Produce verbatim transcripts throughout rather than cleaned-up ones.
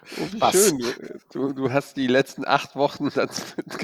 Oh, wie Was? schön. Du, du, du hast die letzten acht Wochen dazu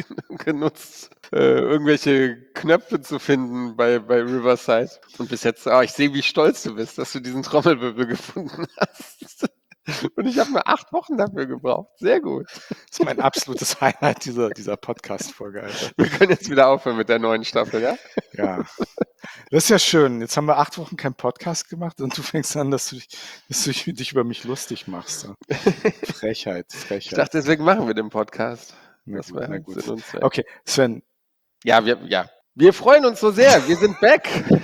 genutzt, äh, irgendwelche Knöpfe zu finden bei, bei Riverside. Und bis jetzt, oh, ich sehe, wie stolz du bist, dass du diesen Trommelwirbel gefunden hast. Und ich habe nur acht Wochen dafür gebraucht. Sehr gut. Das ist mein absolutes Highlight dieser, dieser Podcast-Folge, Alter. Wir können jetzt wieder aufhören mit der neuen Staffel, ja? Ja. Das ist ja schön. Jetzt haben wir acht Wochen keinen Podcast gemacht und du fängst an, dass du dich, dass du dich über mich lustig machst. Frechheit, Ich Frechheit. dachte, deswegen machen wir den Podcast. Na Das gut, na wäre gut. Sinn und Zweck. Okay, Sven, Ja, wir, ja. Wir freuen uns so sehr. Wir sind back,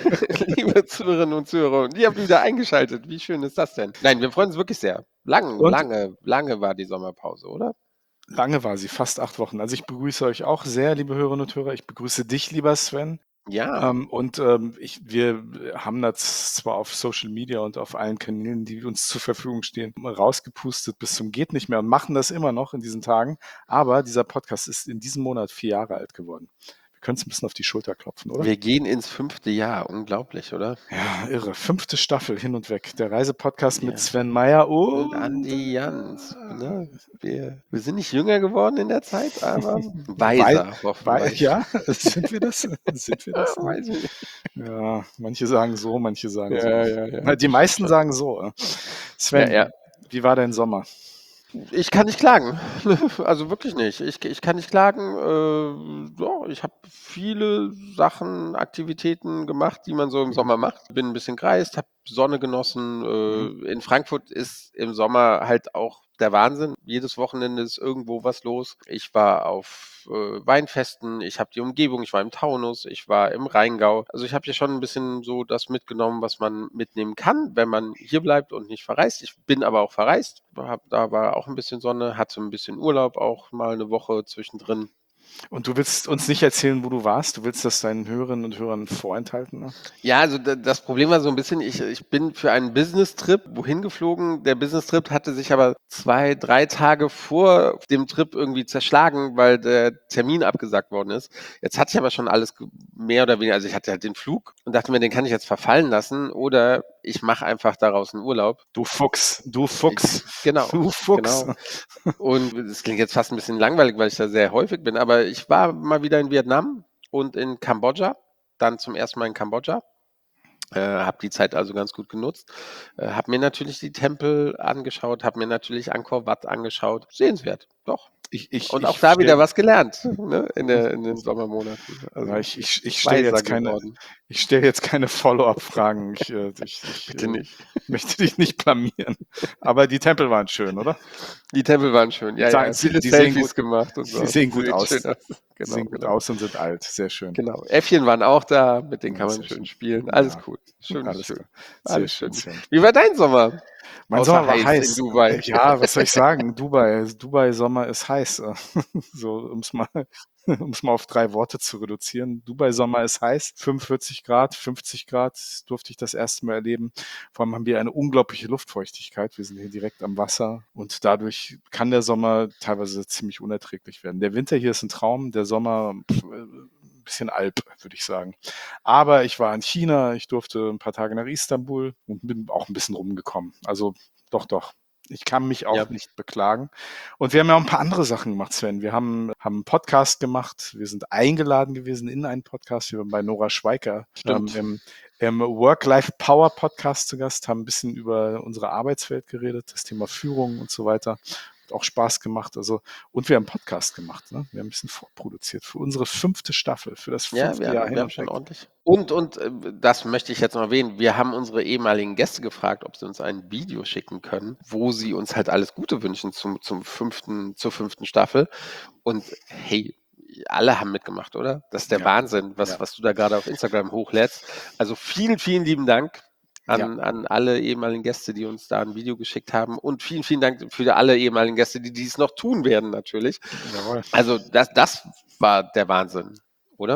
liebe Zuhörerinnen und Zuhörer. Und ihr habt wieder eingeschaltet. Wie schön ist das denn? Nein, wir freuen uns wirklich sehr. Lang, Und? lange, lange war die Sommerpause, oder? lange war sie, fast acht Wochen. Also ich begrüße euch auch sehr, liebe Hörerinnen und Hörer. Ich begrüße dich, lieber Sven. Ja. Ähm, und ähm, ich, wir haben das zwar auf Social Media und auf allen Kanälen, die uns zur Verfügung stehen, rausgepustet bis zum geht nicht mehr und machen das immer noch in diesen Tagen. Aber dieser Podcast ist in diesem Monat vier Jahre alt geworden. Wir können es ein bisschen auf die Schulter klopfen, oder? Wir gehen ins fünfte Jahr. Unglaublich, oder? Ja, irre. Fünfte Staffel hin und weg. Der Reisepodcast Ja. mit Sven Meyer und, Und Andi Jans. Ne? Wir, wir sind nicht jünger geworden in der Zeit, aber weiser, Wei- hoffen Wei- wir. ja, sind wir das? Sind wir das? Weiß ich nicht. Ja, manche sagen so, manche sagen so. Ja, ja, ja. Na, die das meisten stimmt sagen so. äh. Sven, Ja, ja. wie war dein Sommer? schon. Ich kann nicht klagen. Also wirklich nicht. Ich, ich kann nicht klagen. Äh, ja, ich habe viele Sachen, Aktivitäten gemacht, die man so im Mhm. Sommer macht. Bin ein bisschen gereist, habe Sonne genossen. Mhm. Äh, in Frankfurt ist im Sommer halt auch der Wahnsinn. Jedes Wochenende ist irgendwo was los. Ich war auf äh, Weinfesten, ich habe die Umgebung, ich war im Taunus, ich war im Rheingau. Also ich habe hier schon ein bisschen so das mitgenommen, was man mitnehmen kann, wenn man hier bleibt und nicht verreist. Ich bin aber auch verreist. Hab, da war auch ein bisschen Sonne, hatte ein bisschen Urlaub, auch mal eine Woche zwischendrin. Und du willst uns nicht erzählen, wo du warst? Du willst das deinen Hörerinnen und Hörern vorenthalten? Ne? Ja, also da- das Problem war so ein bisschen, ich, ich bin für einen Business-Trip wohin geflogen. Der Business-Trip hatte sich aber zwei, drei Tage vor dem Trip irgendwie zerschlagen, weil der Termin abgesagt worden ist. Jetzt hatte ich aber schon alles ge- mehr oder weniger, also ich hatte halt den Flug und dachte mir, den kann ich jetzt verfallen lassen oder ich mache einfach daraus einen Urlaub. Du Fuchs, du Fuchs, Ich, genau, du Fuchs. genau. Und es klingt jetzt fast ein bisschen langweilig, weil ich da sehr häufig bin, aber ich war mal wieder in Vietnam und in Kambodscha, dann zum ersten Mal in Kambodscha. Äh, habe die Zeit also ganz gut genutzt. Äh, habe mir natürlich die Tempel angeschaut, habe mir natürlich Angkor Wat angeschaut. Sehenswert, doch. Ich, ich, Und auch ich da wieder stell, was gelernt, ne? in, der, in den Sommermonaten. ja, Also ich, ich, ich stelle weiser jetzt keine, geworden. ich stelle jetzt keine Follow-up-Fragen. Ich, äh, ich, ich Bitte äh, nicht. möchte dich nicht blamieren. Aber die Tempel waren schön, oder? Die Tempel waren schön. Ja, Sagen, ja, sie, viele die sehen Selfies gut, gemacht und sie so. sehen gut Sieht aus. schön aus. Sie Genau, sehen gut genau. aus und sind alt. Sehr schön. Genau. Äffchen waren auch da, mit denen Ja, kann man sehr schön schön. spielen. Alles Ja, cool. Schön, alles schön. klar. Sehr Alles schön, schön. Sven. Wie war dein Sommer? Mein Außer Sommer war heiß in heiß. Äh, Dubai. Ja, was soll ich sagen? Dubai, Dubai Sommer ist heiß. äh. So, um es mal, um es mal auf drei Worte zu reduzieren. Dubai Sommer ist heiß. fünfundvierzig Grad, fünfzig Grad durfte ich das erste Mal erleben. Vor allem haben wir eine unglaubliche Luftfeuchtigkeit. Wir sind hier direkt am Wasser und dadurch kann der Sommer teilweise ziemlich unerträglich werden. Der Winter hier ist ein Traum, der Sommer pff, äh, ein bisschen Alp, würde ich sagen. Aber ich war in China, ich durfte ein paar Tage nach Istanbul und bin auch ein bisschen rumgekommen. Also doch, doch. Ich kann mich Ja. auch nicht beklagen. Und wir haben ja auch ein paar andere Sachen gemacht, Sven. Wir haben, haben einen Podcast gemacht. Wir sind eingeladen gewesen in einen Podcast. Wir waren bei Nora Schweiker ähm, Stimmt. im, im Work-Life-Power-Podcast zu Gast, haben ein bisschen über unsere Arbeitswelt geredet, das Thema Führung und so weiter. Hat auch Spaß gemacht. Also, und wir haben einen Podcast gemacht. Ne? Wir haben ein bisschen vorproduziert für unsere fünfte Staffel, für das Ja, fünfte wir Jahr haben, hin wir haben und schon weg. ordentlich. Und, und äh, das möchte ich jetzt noch erwähnen. Wir haben unsere ehemaligen Gäste gefragt, ob sie uns ein Video schicken können, wo sie uns halt alles Gute wünschen zum, zum fünften, zur fünften Staffel. Und hey, alle haben mitgemacht, oder? Das ist der Ja, Wahnsinn, was, ja, was du da gerade auf Instagram hochlädst. Also vielen, vielen lieben Dank ja. an, an alle ehemaligen Gäste, die uns da ein Video geschickt haben. Und vielen, vielen Dank für alle ehemaligen Gäste, die dies noch tun werden, natürlich. Jawohl. Also das, das war der Wahnsinn, oder? Ja.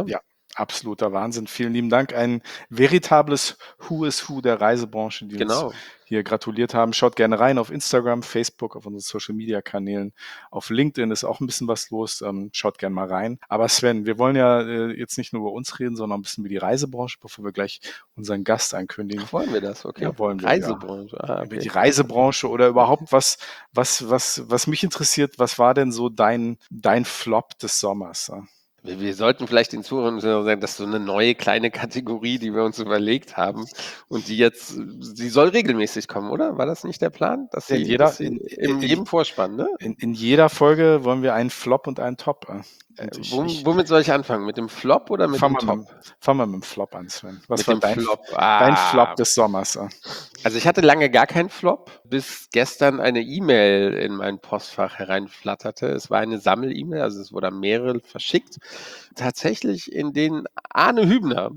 Absoluter Wahnsinn. Vielen lieben Dank. Ein veritables Who is Who der Reisebranche, die uns Genau. hier gratuliert haben. Schaut gerne rein auf Instagram, Facebook, auf unseren Social-Media-Kanälen. Auf LinkedIn ist auch ein bisschen was los. Ähm, schaut gerne mal rein. Aber Sven, wir wollen ja äh, jetzt nicht nur über uns reden, sondern ein bisschen über die Reisebranche, bevor wir gleich unseren Gast ankündigen. Ach, wollen wir das? Okay. Ja, wollen wir, ja. Reisebranche. Ah, Über die okay. Reisebranche oder überhaupt was, was, was, was mich interessiert, was war denn so dein, dein Flop des Sommers? Ja? Wir, wir sollten vielleicht den Zuhörern sagen, das ist so eine neue kleine Kategorie, die wir uns überlegt haben und die jetzt, sie soll regelmäßig kommen, oder? War das nicht der Plan? Dass In sie, dass jeder, sie in, in in, jedem Vorspann, ne? in, in jeder Folge wollen wir einen Flop und einen Top. äh. Äh, Und ich, wom- ich womit soll ich anfangen? Mit dem Flop oder mit fang dem mal Top? mit, dem- fang mal mit dem Flop an, Sven. Was Mit war dem dein, Flop. dein Flop Ah, des Sommers? äh? also ich hatte lange gar keinen Flop, bis gestern eine E-Mail in mein Postfach hereinflatterte. Es war eine Sammel-E-Mail, also es wurde mehrere verschickt. Tatsächlich, in denen Arne Hübner,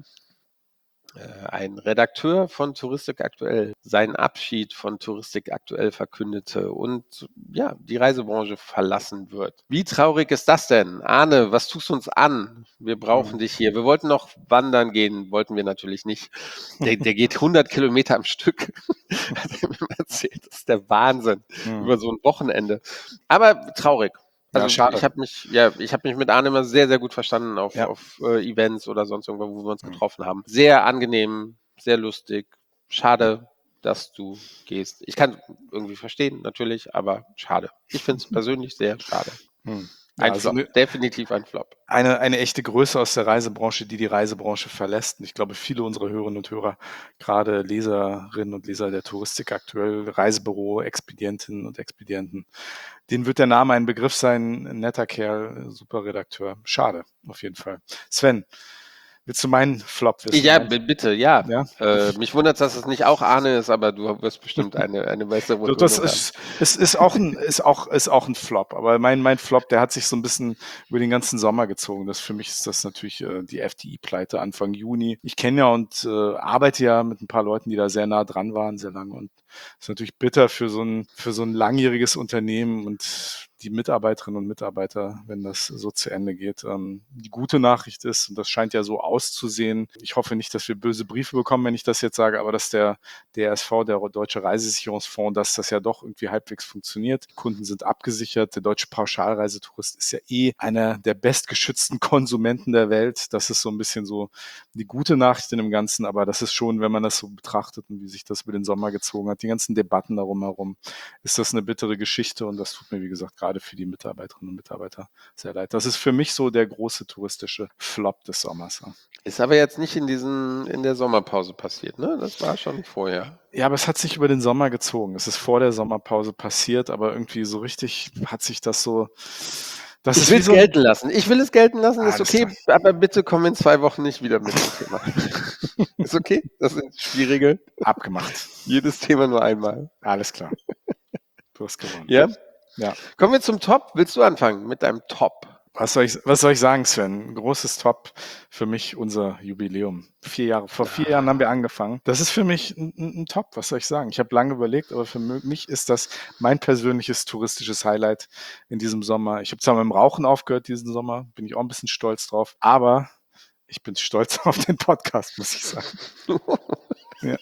äh, ein Redakteur von Touristik Aktuell, seinen Abschied von Touristik Aktuell verkündete und ja, die Reisebranche verlassen wird. Wie traurig ist das denn? Arne, was tust du uns an? Wir brauchen Hm. dich hier. Wir wollten noch wandern gehen, wollten wir natürlich nicht. Der, der geht hundert Kilometer am Stück. Hat er mir erzählt. Das ist der Wahnsinn. Hm. Über so ein Wochenende. Aber traurig. Ja, Also schade. ich habe mich, ja, ich habe mich mit Arne immer sehr, sehr gut verstanden auf, Ja. auf äh, Events oder sonst irgendwo, wo wir uns Hm. getroffen haben. Sehr angenehm, sehr lustig. Schade, dass du gehst. Ich kann irgendwie verstehen, natürlich, aber schade. Ich finde es persönlich sehr schade. Hm. Ja, Ein also Flop, ne, definitiv ein Flop. eine, eine echte Größe aus der Reisebranche, die die Reisebranche verlässt. Und ich glaube, viele unserer Hörerinnen und Hörer, gerade Leserinnen und Leser der Touristik aktuell, Reisebüro, Expedientinnen und Expedienten, denen wird der Name ein Begriff sein. Ein netter Kerl, super Redakteur. Schade, auf jeden Fall. Sven, willst du meinen Flop wissen? Ja, Mein, b- bitte, ja. ja? Äh, mich wundert, dass es nicht auch Arne ist, aber du wirst bestimmt eine, eine bessere So, das Begründung haben. ist, es ist auch ein, ist auch, ist auch ein Flop. Aber mein, mein Flop, der hat sich so ein bisschen über den ganzen Sommer gezogen. Das für mich ist das natürlich äh, die F D I-Pleite Anfang Juni. Ich kenne ja und äh, arbeite ja mit ein paar Leuten, die da sehr nah dran waren, sehr lange. Und es ist natürlich bitter für so ein, für so ein langjähriges Unternehmen und die Mitarbeiterinnen und Mitarbeiter, wenn das so zu Ende geht. Ähm, die gute Nachricht ist, und das scheint ja so auszusehen, ich hoffe nicht, dass wir böse Briefe bekommen, wenn ich das jetzt sage, aber dass der D R S V, der Deutsche Reisesicherungsfonds, dass das ja doch irgendwie halbwegs funktioniert. Die Kunden sind abgesichert. Der deutsche Pauschalreisetourist ist ja eh einer der bestgeschützten Konsumenten der Welt. Das ist so ein bisschen so die gute Nachricht in dem Ganzen, aber das ist schon, wenn man das so betrachtet und wie sich das über den Sommer gezogen hat, die ganzen Debatten darum herum, ist das eine bittere Geschichte und das tut mir, wie gesagt, gerade für die Mitarbeiterinnen und Mitarbeiter sehr leid. Das ist für mich so der große touristische Flop des Sommers. Ja. Ist aber jetzt nicht in diesen, in der Sommerpause passiert, ne? Das war schon vorher. Ja, aber es hat sich über den Sommer gezogen. Es ist vor der Sommerpause passiert, aber irgendwie so richtig hat sich das so. Das Ich ist will wie es so. gelten lassen. Ich will es gelten lassen, ist Alles okay, klar. aber bitte komm in zwei Wochen nicht wieder mit dem Thema. Ist okay? Das sind die Regeln. Abgemacht. Jedes Thema nur einmal. Alles klar. Du hast gewonnen. Ja? Ja. Kommen wir zum Top. Willst du anfangen mit deinem Top? Was soll ich, was soll ich sagen, Sven? Ein großes Top für mich, unser Jubiläum. Vier Jahre, vor vier Jahren haben wir angefangen. Das ist für mich ein, ein, ein Top, was soll ich sagen? Ich habe lange überlegt, aber für mich ist das mein persönliches touristisches Highlight in diesem Sommer. Ich habe zwar mit dem Rauchen aufgehört diesen Sommer, bin ich auch ein bisschen stolz drauf, aber ich bin stolz auf den Podcast, muss ich sagen. Ja.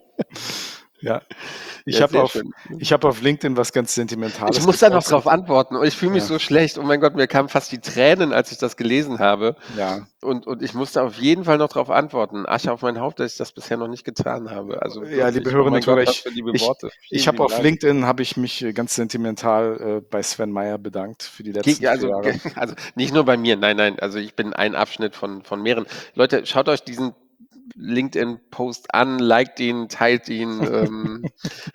Ja. Ich Ja, habe sehr auf, schön. ich hab auf LinkedIn was ganz Sentimentales Ich muss da noch gepostet. drauf antworten und ich fühle mich Ja. so schlecht. Oh mein Gott, mir kamen fast die Tränen, als ich das gelesen habe. Ja. Und, und ich musste auf jeden Fall noch drauf antworten. Asche auf mein Haupt, dass ich das bisher noch nicht getan habe. Also Ja, liebe wirklich, oh Hörerinnen mein und Hörer, Gott, was ich, für liebe ich, Worte. Vielen ich habe lieben auf Dank. LinkedIn habe ich mich äh, ganz sentimental äh, bei Sven Meyer bedankt für die letzten Ge- Also, vier Jahre. ge- also nicht nur bei mir, nein, nein, also ich bin ein Abschnitt von, von mehreren. Leute, schaut euch diesen LinkedIn-Post an, liked ihn, teilt ihn. Ähm,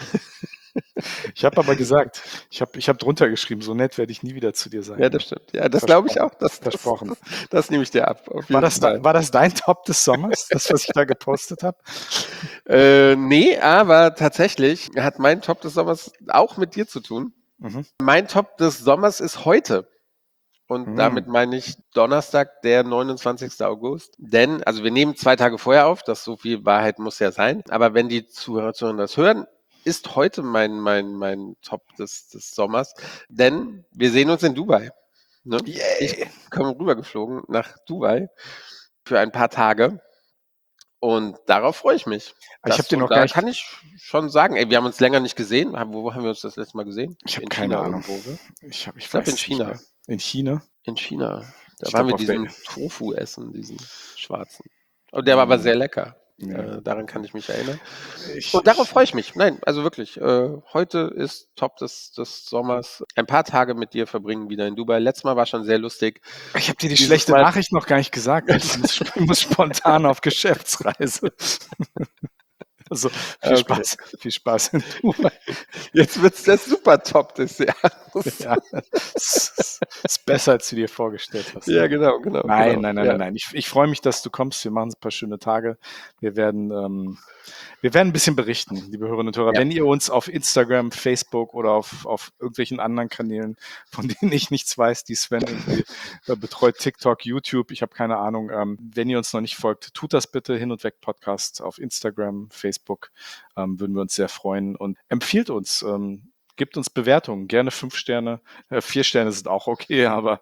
Ich habe aber gesagt, ich habe ich hab drunter geschrieben, so nett werde ich nie wieder zu dir sein. ja, das stimmt. Ja, das glaube ich Versprochen. auch. Das, das, Versprochen. das, das nehme ich dir ab, auf War jeden das, da, Fall. war das dein Top des Sommers, das, was ich da gepostet habe? Äh, nee, aber tatsächlich hat mein Top des Sommers auch mit dir zu tun. Mhm. Mein Top des Sommers ist heute. Und Mhm. damit meine ich Donnerstag, der neunundzwanzigster August. Denn, also wir nehmen zwei Tage vorher auf, das so viel Wahrheit muss ja sein. Aber wenn die Zuhörer, Zuhörer das hören, ist heute mein, mein, mein Top des, des Sommers. Denn wir sehen uns in Dubai. Ne? Ich Yay! komme rübergeflogen nach Dubai. für ein paar Tage. Und darauf freue ich mich. Ich habe Das den und noch da gar nicht kann ich schon sagen, ey, wir haben uns länger nicht gesehen. Haben wo haben wir uns das letzte Mal gesehen? Ich habe In keine China Ahnung. irgendwo, ne? Ich habe ich Ich glaube in weiß es nicht mehr. China. In China? In China. Da Ich waren glaube wir auf der diesen Tofu essen, diesen schwarzen. Und der war aber Hm, sehr lecker. ne. Äh, daran kann ich mich erinnern. Ich Und darauf ich freue ich mich. Nein, also wirklich, äh, heute ist Top des des Sommers. Ein paar Tage mit dir verbringen wieder in Dubai. Letztes Mal war schon sehr lustig. Ich habe dir die Dieses schlechte Mal Nachricht noch gar nicht gesagt. Ich muss ich muss spontan auf Geschäftsreise. Also, viel Okay. Spaß viel Spaß in Dubai. Jetzt wird's der Super-Top des Jahres. Ja, es ist besser, als du dir vorgestellt hast, Ja, ne? genau, genau, Nein, genau. nein, nein, Ja. nein, nein. Ich ich freue mich, dass du kommst. Wir machen 'n paar schöne Tage. Wir werden, ähm wir werden 'n bisschen berichten, liebe Hörerinnen und Hörer. Ja. Wenn ihr uns auf Instagram, Facebook oder auf auf irgendwelchen anderen Kanälen, von denen ich nichts weiß, die Sven irgendwie äh, betreut, TikTok, YouTube, ich habe keine Ahnung. Ähm, wenn ihr uns noch nicht folgt, tut das bitte. Hin und Weg Podcast auf Instagram, Facebook, ähm, würden wir uns sehr freuen und empfiehlt uns, ähm, gebt uns Bewertungen, gerne fünf Sterne. Äh, vier Sterne sind auch okay, aber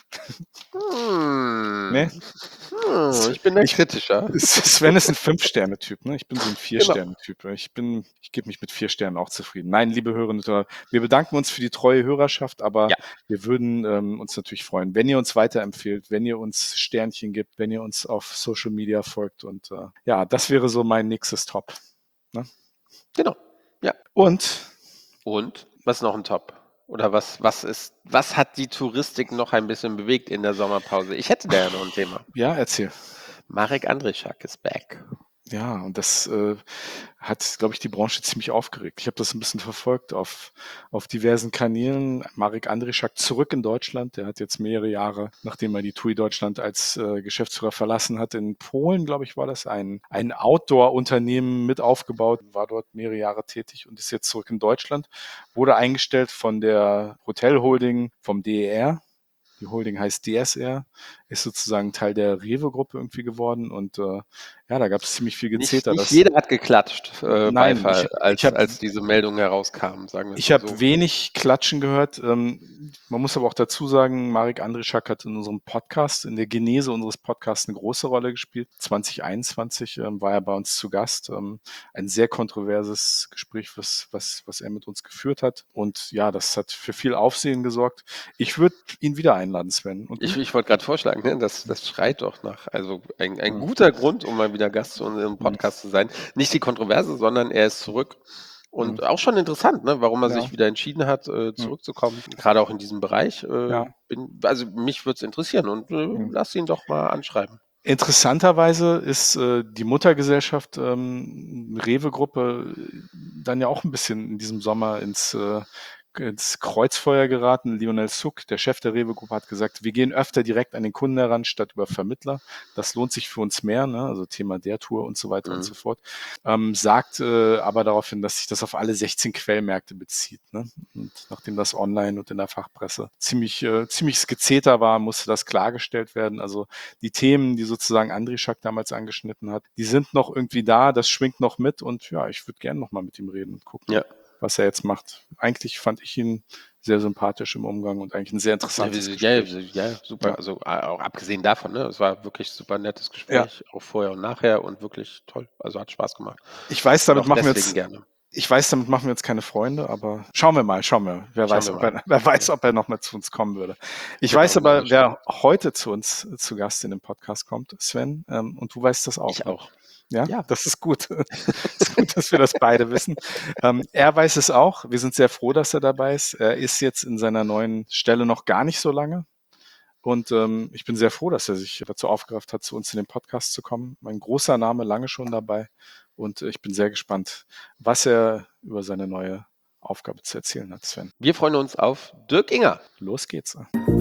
Ne? Hm. Hm, ich bin da Ich kritischer. S Sven ist 'n Fünf-Sterne-Typ, ne? Ich bin so 'n Genau. Vier-Sterne-Typ. Ich bin ich gebe mich mit vier Sternen auch zufrieden. Nein, liebe Hörerinnen und Hörer, wir bedanken uns für die treue Hörerschaft, aber Ja. wir würden, ähm, uns natürlich freuen, wenn ihr uns weiterempfehlt, wenn ihr uns Sternchen gebt, wenn ihr uns auf Social Media folgt und, äh, ja, das wäre so mein nächstes Top, ne? Genau, ja. Und Und? Was ist noch 'n Top? Oder was was ist was hat die Touristik noch ein bisschen bewegt in der Sommerpause? Ich hätte da ja noch 'n Thema. Ja, erzähl. Marek Andrischak is back. Ja, und das, äh, hat, glaube ich, die Branche ziemlich aufgeregt. Ich habe das 'n bisschen verfolgt auf auf diversen Kanälen. Marek Andrischak zurück in Deutschland. Der hat jetzt mehrere Jahre, nachdem er die TUI Deutschland als, äh, Geschäftsführer verlassen hat, in Polen, glaube ich, war das, ein ein Outdoor-Unternehmen mit aufgebaut, war dort mehrere Jahre tätig und ist jetzt zurück in Deutschland. Wurde eingestellt von der Hotel-Holding vom D E R. Die Holding heißt D S R, ist sozusagen Teil der REWE-Gruppe irgendwie geworden und, äh, ja, da gab's ziemlich viel Nicht Gezeter, nicht dass jeder hat geklatscht, äh, Nein, ich Beifall, ich als habe als diese Meldungen herauskamen, sagen wir's ich mal habe so. wenig Klatschen gehört. Ähm, man muss aber auch dazu sagen, Marek Andrischak hat in unserem Podcast, in der Genese unseres Podcasts 'ne große Rolle gespielt. zwanzig einundzwanzig, ähm, war er bei uns zu Gast. Ähm, ein sehr kontroverses Gespräch, was was was er mit uns geführt hat. Und ja, das hat für viel Aufsehen gesorgt. Ich würde ihn wieder einladen, Sven. Und Ich du? ich wollte grad vorschlagen, ne, das das schreit doch nach also, ein ein Mhm. guter Grund, um mal wieder Gast zu unserem Mhm. Podcast zu sein. Nicht die Kontroverse, sondern er ist zurück. Und Mhm. auch schon interessant, ne, warum er Ja. sich wieder entschieden hat, äh, Mhm. zurückzukommen. Grade auch in diesem Bereich, äh, Ja. bin also, mich würde es interessieren und, äh, Mhm. lass ihn doch mal anschreiben. Interessanterweise ist, äh, die Muttergesellschaft, ähm, REWE-Gruppe, dann ja auch 'n bisschen in diesem Sommer ins, äh ins Kreuzfeuer geraten. Lionel Suk, der Chef der REWE-Gruppe, hat gesagt: „Wir gehen öfter direkt an den Kunden heran statt über Vermittler. Das lohnt sich für uns mehr“, ne? Also, Thema der Tour und so weiter und Mhm. so fort. Ähm, sagt, äh, aber daraufhin, dass sich das auf alle sechzehn Quellmärkte bezieht, ne? Und nachdem das online und in der Fachpresse ziemlich äh, ziemliches Gezeter war, musste das klargestellt werden. Also, die Themen, die sozusagen Andrischak damals angeschnitten hat, die sind noch irgendwie da, das schwingt noch mit und ja, ich würde gern noch mal mit ihm reden und gucken, Ja. was er jetzt macht. Eigentlich fand ich ihn sehr sympathisch im Umgang und eigentlich 'n sehr Ja, interessantes wie ja, Gespräch. ja, super. Ja. Also, a auch abgesehen davon, ne? Es war wirklich super nettes Ja. Gespräch, auch vorher und nachher und wirklich toll. Also, hat Spaß gemacht. Ich weiß, Und damit auch machen wir deswegen jetzt gerne. ich weiß, damit machen wir jetzt keine Freunde, aber schauen wir mal, schauen wir. Wer Schauen weiß, wir ob mal. er wer weiß, Ja. ob er noch mal zu uns kommen würde. Ich Genau, weiß genau, aber, das wer stimmt. heute zu uns zu Gast in den Podcast kommt, Sven, ähm, und du weißt das auch, Ich ne? auch. Ja? Ja. Das ist gut. Ist gut, dass wir das beide wissen. Ähm, er weiß es auch. Wir sind sehr froh, dass er dabei ist. Er ist jetzt in seiner neuen Stelle noch gar nicht so lange. Und, ähm, ich bin sehr froh, dass er sich dazu aufgerafft hat, zu uns in den Podcast zu kommen. Ein großer Name, lange schon dabei. Und, äh, ich bin sehr gespannt, was er über seine neue Aufgabe zu erzählen hat, Sven. Wir freuen uns auf Dirk Inger. Los geht's.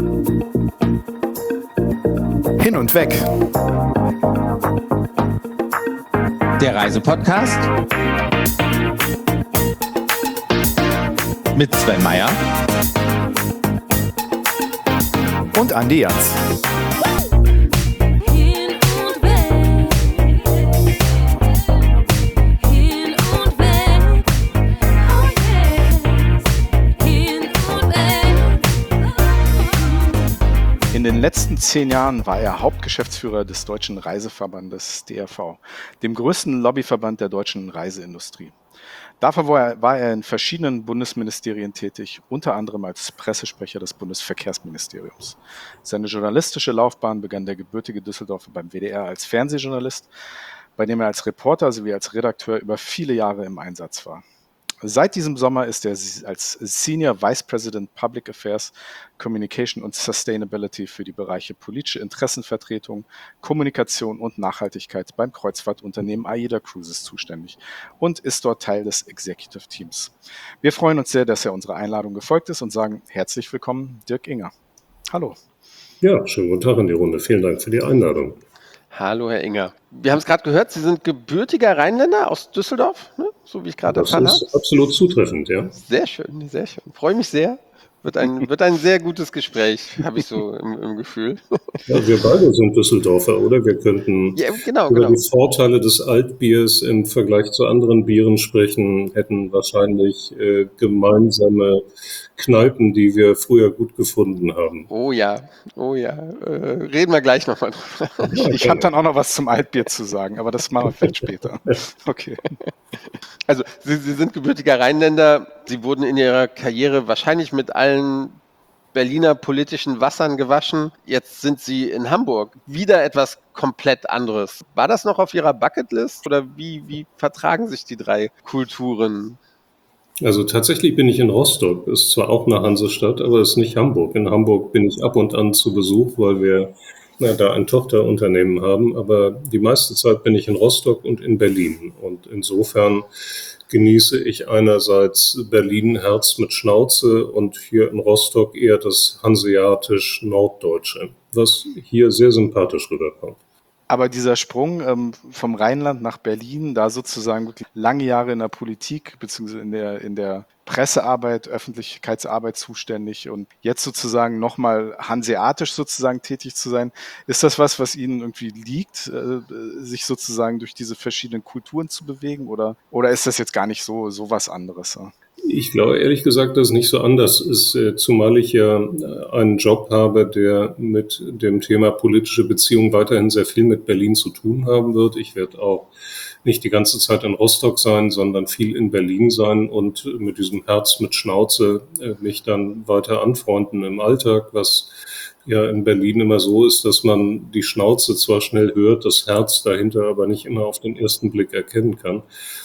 Hin und weg. Der Reisepodcast mit Sven Meyer und Andi Jans. Hin und weg. Hin und weg. Oh yes. Hin und weg. In den den letzten zehn Jahren war er Hauptgeschäftsführer des Deutschen Reiseverbandes D R V, dem größten Lobbyverband der deutschen Reiseindustrie. Dafür war er, war er in verschiedenen Bundesministerien tätig, unter anderem als Pressesprecher des Bundesverkehrsministeriums. Seine journalistische Laufbahn begann der gebürtige Düsseldorfer beim W D R als Fernsehjournalist, bei dem er als Reporter sowie als Redakteur über viele Jahre im Einsatz war. Seit diesem Sommer ist er als Senior Vice President Public Affairs, Communication und Sustainability für die Bereiche politische Interessenvertretung, Kommunikation und Nachhaltigkeit beim Kreuzfahrtunternehmen AIDA Cruises zuständig und ist dort Teil des Executive Teams. Wir freuen uns sehr, dass er unserer Einladung gefolgt ist und sagen herzlich willkommen, Dirk Inger. Hallo. Ja, schönen guten Tag in die Runde. Vielen Dank für die Einladung. Hallo, Herr Inger. Wir haben es gerade gehört, Sie sind gebürtiger Rheinländer aus Düsseldorf, ne? So wie ich gerade erfahren habe. Das ist absolut zutreffend, ja. Sehr schön, sehr schön. Freue mich sehr. Wird ein, wird ein sehr gutes Gespräch, habe ich so im, im Gefühl. Ja, wir beide sind Düsseldorfer, oder? Wir könnten Ja, genau, über genau. die Vorteile des Altbiers im Vergleich zu anderen Bieren sprechen, hätten wahrscheinlich äh, gemeinsame Kneipen, die wir früher gut gefunden haben. Oh ja, oh ja. Äh, reden wir gleich nochmal drüber. Ich, ich habe dann auch noch was zum Altbier zu sagen, aber das machen wir vielleicht später. Okay. Also, Sie, Sie sind gebürtiger Rheinländer. Sie wurden in Ihrer Karriere wahrscheinlich mit allen Berliner politischen Wassern gewaschen. Jetzt sind Sie in Hamburg. Wieder etwas komplett anderes. War das noch auf Ihrer Bucketlist? Oder wie, wie vertragen sich die drei Kulturen? Also tatsächlich bin ich in Rostock, ist zwar auch eine Hansestadt, aber ist nicht Hamburg. In Hamburg bin ich ab und an zu Besuch, weil wir na, da ein Tochterunternehmen haben, aber die meiste Zeit bin ich in Rostock und in Berlin. Und insofern genieße ich einerseits Berlin Herz mit Schnauze und hier in Rostock eher das hanseatisch-norddeutsche, was hier sehr sympathisch rüberkommt. Aber dieser Sprung ähm, vom Rheinland nach Berlin, da sozusagen wirklich lange Jahre in der Politik beziehungsweise in der, in der Pressearbeit, Öffentlichkeitsarbeit zuständig und jetzt sozusagen nochmal hanseatisch sozusagen tätig zu sein, ist das was, was Ihnen irgendwie liegt, äh, sich sozusagen durch diese verschiedenen Kulturen zu bewegen oder, oder ist das jetzt gar nicht so, so was anderes? Ja? Ich glaube ehrlich gesagt, dass es nicht so anders ist, zumal ich ja einen Job habe, der mit dem Thema politische Beziehungen weiterhin sehr viel mit Berlin zu tun haben wird. Ich werde auch nicht die ganze Zeit in Rostock sein, sondern viel in Berlin sein und mit diesem Herz mit Schnauze mich dann weiter anfreunden im Alltag, was ja in Berlin immer so ist, dass man die Schnauze zwar schnell hört, das Herz dahinter aber nicht immer auf den ersten Blick erkennen kann.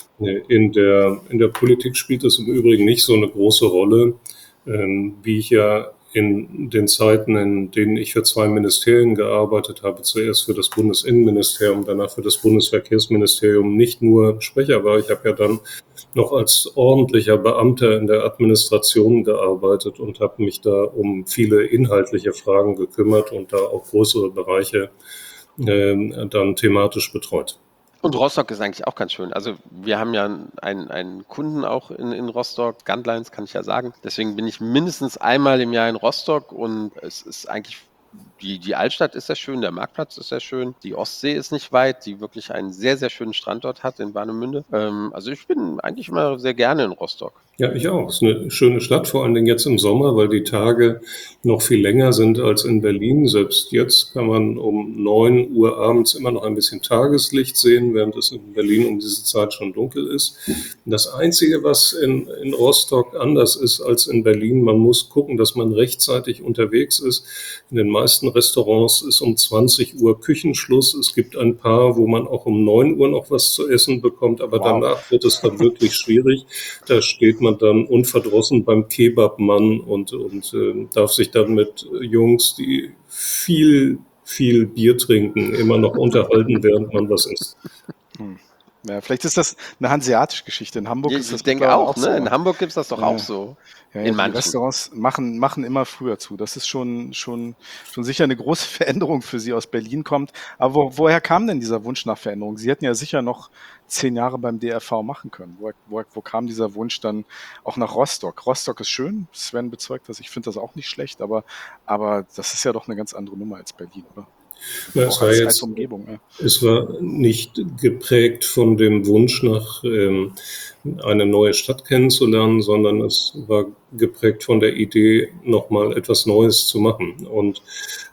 In der, in der Politik spielt das im Übrigen nicht so eine große Rolle, ähm, wie ich ja in den Zeiten, in denen ich für zwei Ministerien gearbeitet habe, zuerst für das Bundesinnenministerium, danach für das Bundesverkehrsministerium, nicht nur Sprecher war. Ich habe ja dann noch als ordentlicher Beamter in der Administration gearbeitet und habe mich da um viele inhaltliche Fragen gekümmert und da auch größere Bereiche äh, dann thematisch betreut. Und Rostock ist eigentlich auch ganz schön. Also wir haben ja einen, einen Kunden auch in, in Rostock, Gunlines kann ich ja sagen. Deswegen bin ich mindestens einmal im Jahr in Rostock und es ist eigentlich, die, die Altstadt ist sehr schön, der Marktplatz ist sehr schön, die Ostsee ist nicht weit, die wirklich einen sehr, sehr schönen Standort hat in Warnemünde. Ähm, also ich bin eigentlich immer sehr gerne in Rostock. Ja, ich auch. Es ist eine schöne Stadt, vor allen Dingen jetzt im Sommer, weil die Tage noch viel länger sind als in Berlin. Selbst jetzt kann man um neun Uhr abends immer noch ein bisschen Tageslicht sehen, während es in Berlin um diese Zeit schon dunkel ist. Das Einzige, was in, in Rostock anders ist als in Berlin, man muss gucken, dass man rechtzeitig unterwegs ist. In den meisten Restaurants ist um zwanzig Uhr Küchenschluss. Es gibt ein paar, wo man auch um neun Uhr noch was zu essen bekommt, aber Wow. danach wird es dann wirklich schwierig. Da steht man dann unverdrossen beim Kebabmann und, und äh, darf sich dann mit Jungs, die viel, viel Bier trinken, immer noch unterhalten, während man was isst. Hm. Ja, vielleicht ist das eine hanseatische Geschichte. In Hamburg Ich, ist das ich denke mittlerweile auch, ne? so. In Hamburg gibt es das doch Ja. auch so. Ja, In ja, die manchen. Restaurants machen, machen immer früher zu. Das ist schon, schon, schon sicher eine große Veränderung für Sie aus Berlin kommt. Aber wo, woher kam denn dieser Wunsch nach Veränderung? Sie hätten ja sicher noch zehn Jahre beim D R V machen können. Wo, wo, wo kam dieser Wunsch dann auch nach Rostock? Rostock ist schön, Sven bezeugt das. Ich finde das auch nicht schlecht, aber, aber das ist ja doch eine ganz andere Nummer als Berlin, oder? Ja, es Auch war als, jetzt als Umgebung. Ja. Es war nicht geprägt von dem Wunsch nach ähm, eine neue Stadt kennenzulernen, sondern es war geprägt von der Idee, nochmal etwas Neues zu machen. Und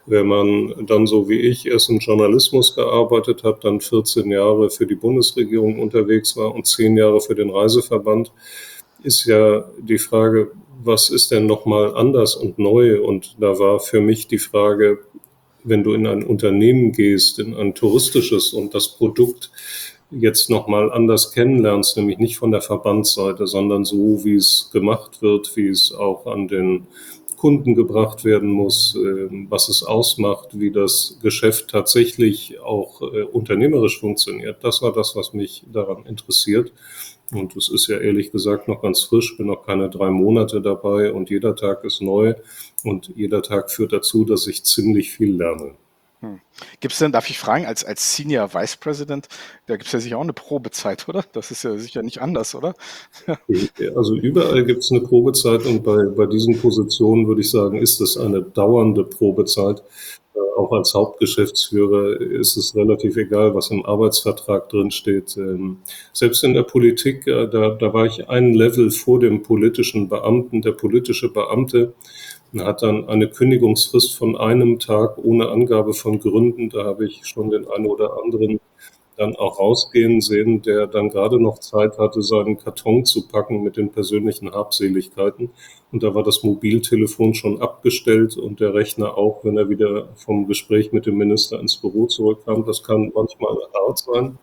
Wenn man dann so wie ich erst im Journalismus gearbeitet hat, dann vierzehn Jahre für die Bundesregierung unterwegs war und zehn Jahre für den Reiseverband, ist ja die Frage, was ist denn nochmal anders und neu? Und da war für mich die Frage, wenn du in ein Unternehmen gehst, in ein touristisches und das Produkt jetzt nochmal anders kennenlernst, nämlich nicht von der Verbandsseite, sondern so, wie es gemacht wird, wie es auch an den Kunden gebracht werden muss, was es ausmacht, wie das Geschäft tatsächlich auch unternehmerisch funktioniert. Das war das, was mich daran interessiert. Und es ist ja ehrlich gesagt noch ganz frisch, bin noch keine drei Monate dabei und jeder Tag ist neu und jeder Tag führt dazu, dass ich ziemlich viel lerne. Hm. Gibt es denn, darf ich fragen, als, als Senior Vice President, da gibt es ja sicher auch eine Probezeit, oder? Das ist ja sicher nicht anders, oder? Also überall gibt es eine Probezeit und bei, bei diesen Positionen würde ich sagen, ist es eine dauernde Probezeit. Auch als Hauptgeschäftsführer ist es relativ egal, was im Arbeitsvertrag drin steht. Selbst in der Politik, da, da war ich ein Level vor dem politischen Beamten. Der politische Beamte hat dann eine Kündigungsfrist von einem Tag ohne Angabe von Gründen. Da habe ich schon den einen oder anderen dann auch rausgehen sehen, der dann gerade noch Zeit hatte, seinen Karton zu packen mit den persönlichen Habseligkeiten. Und da war das Mobiltelefon schon abgestellt und der Rechner auch, wenn er wieder vom Gespräch mit dem Minister ins Büro zurückkam. Das kann manchmal hart sein.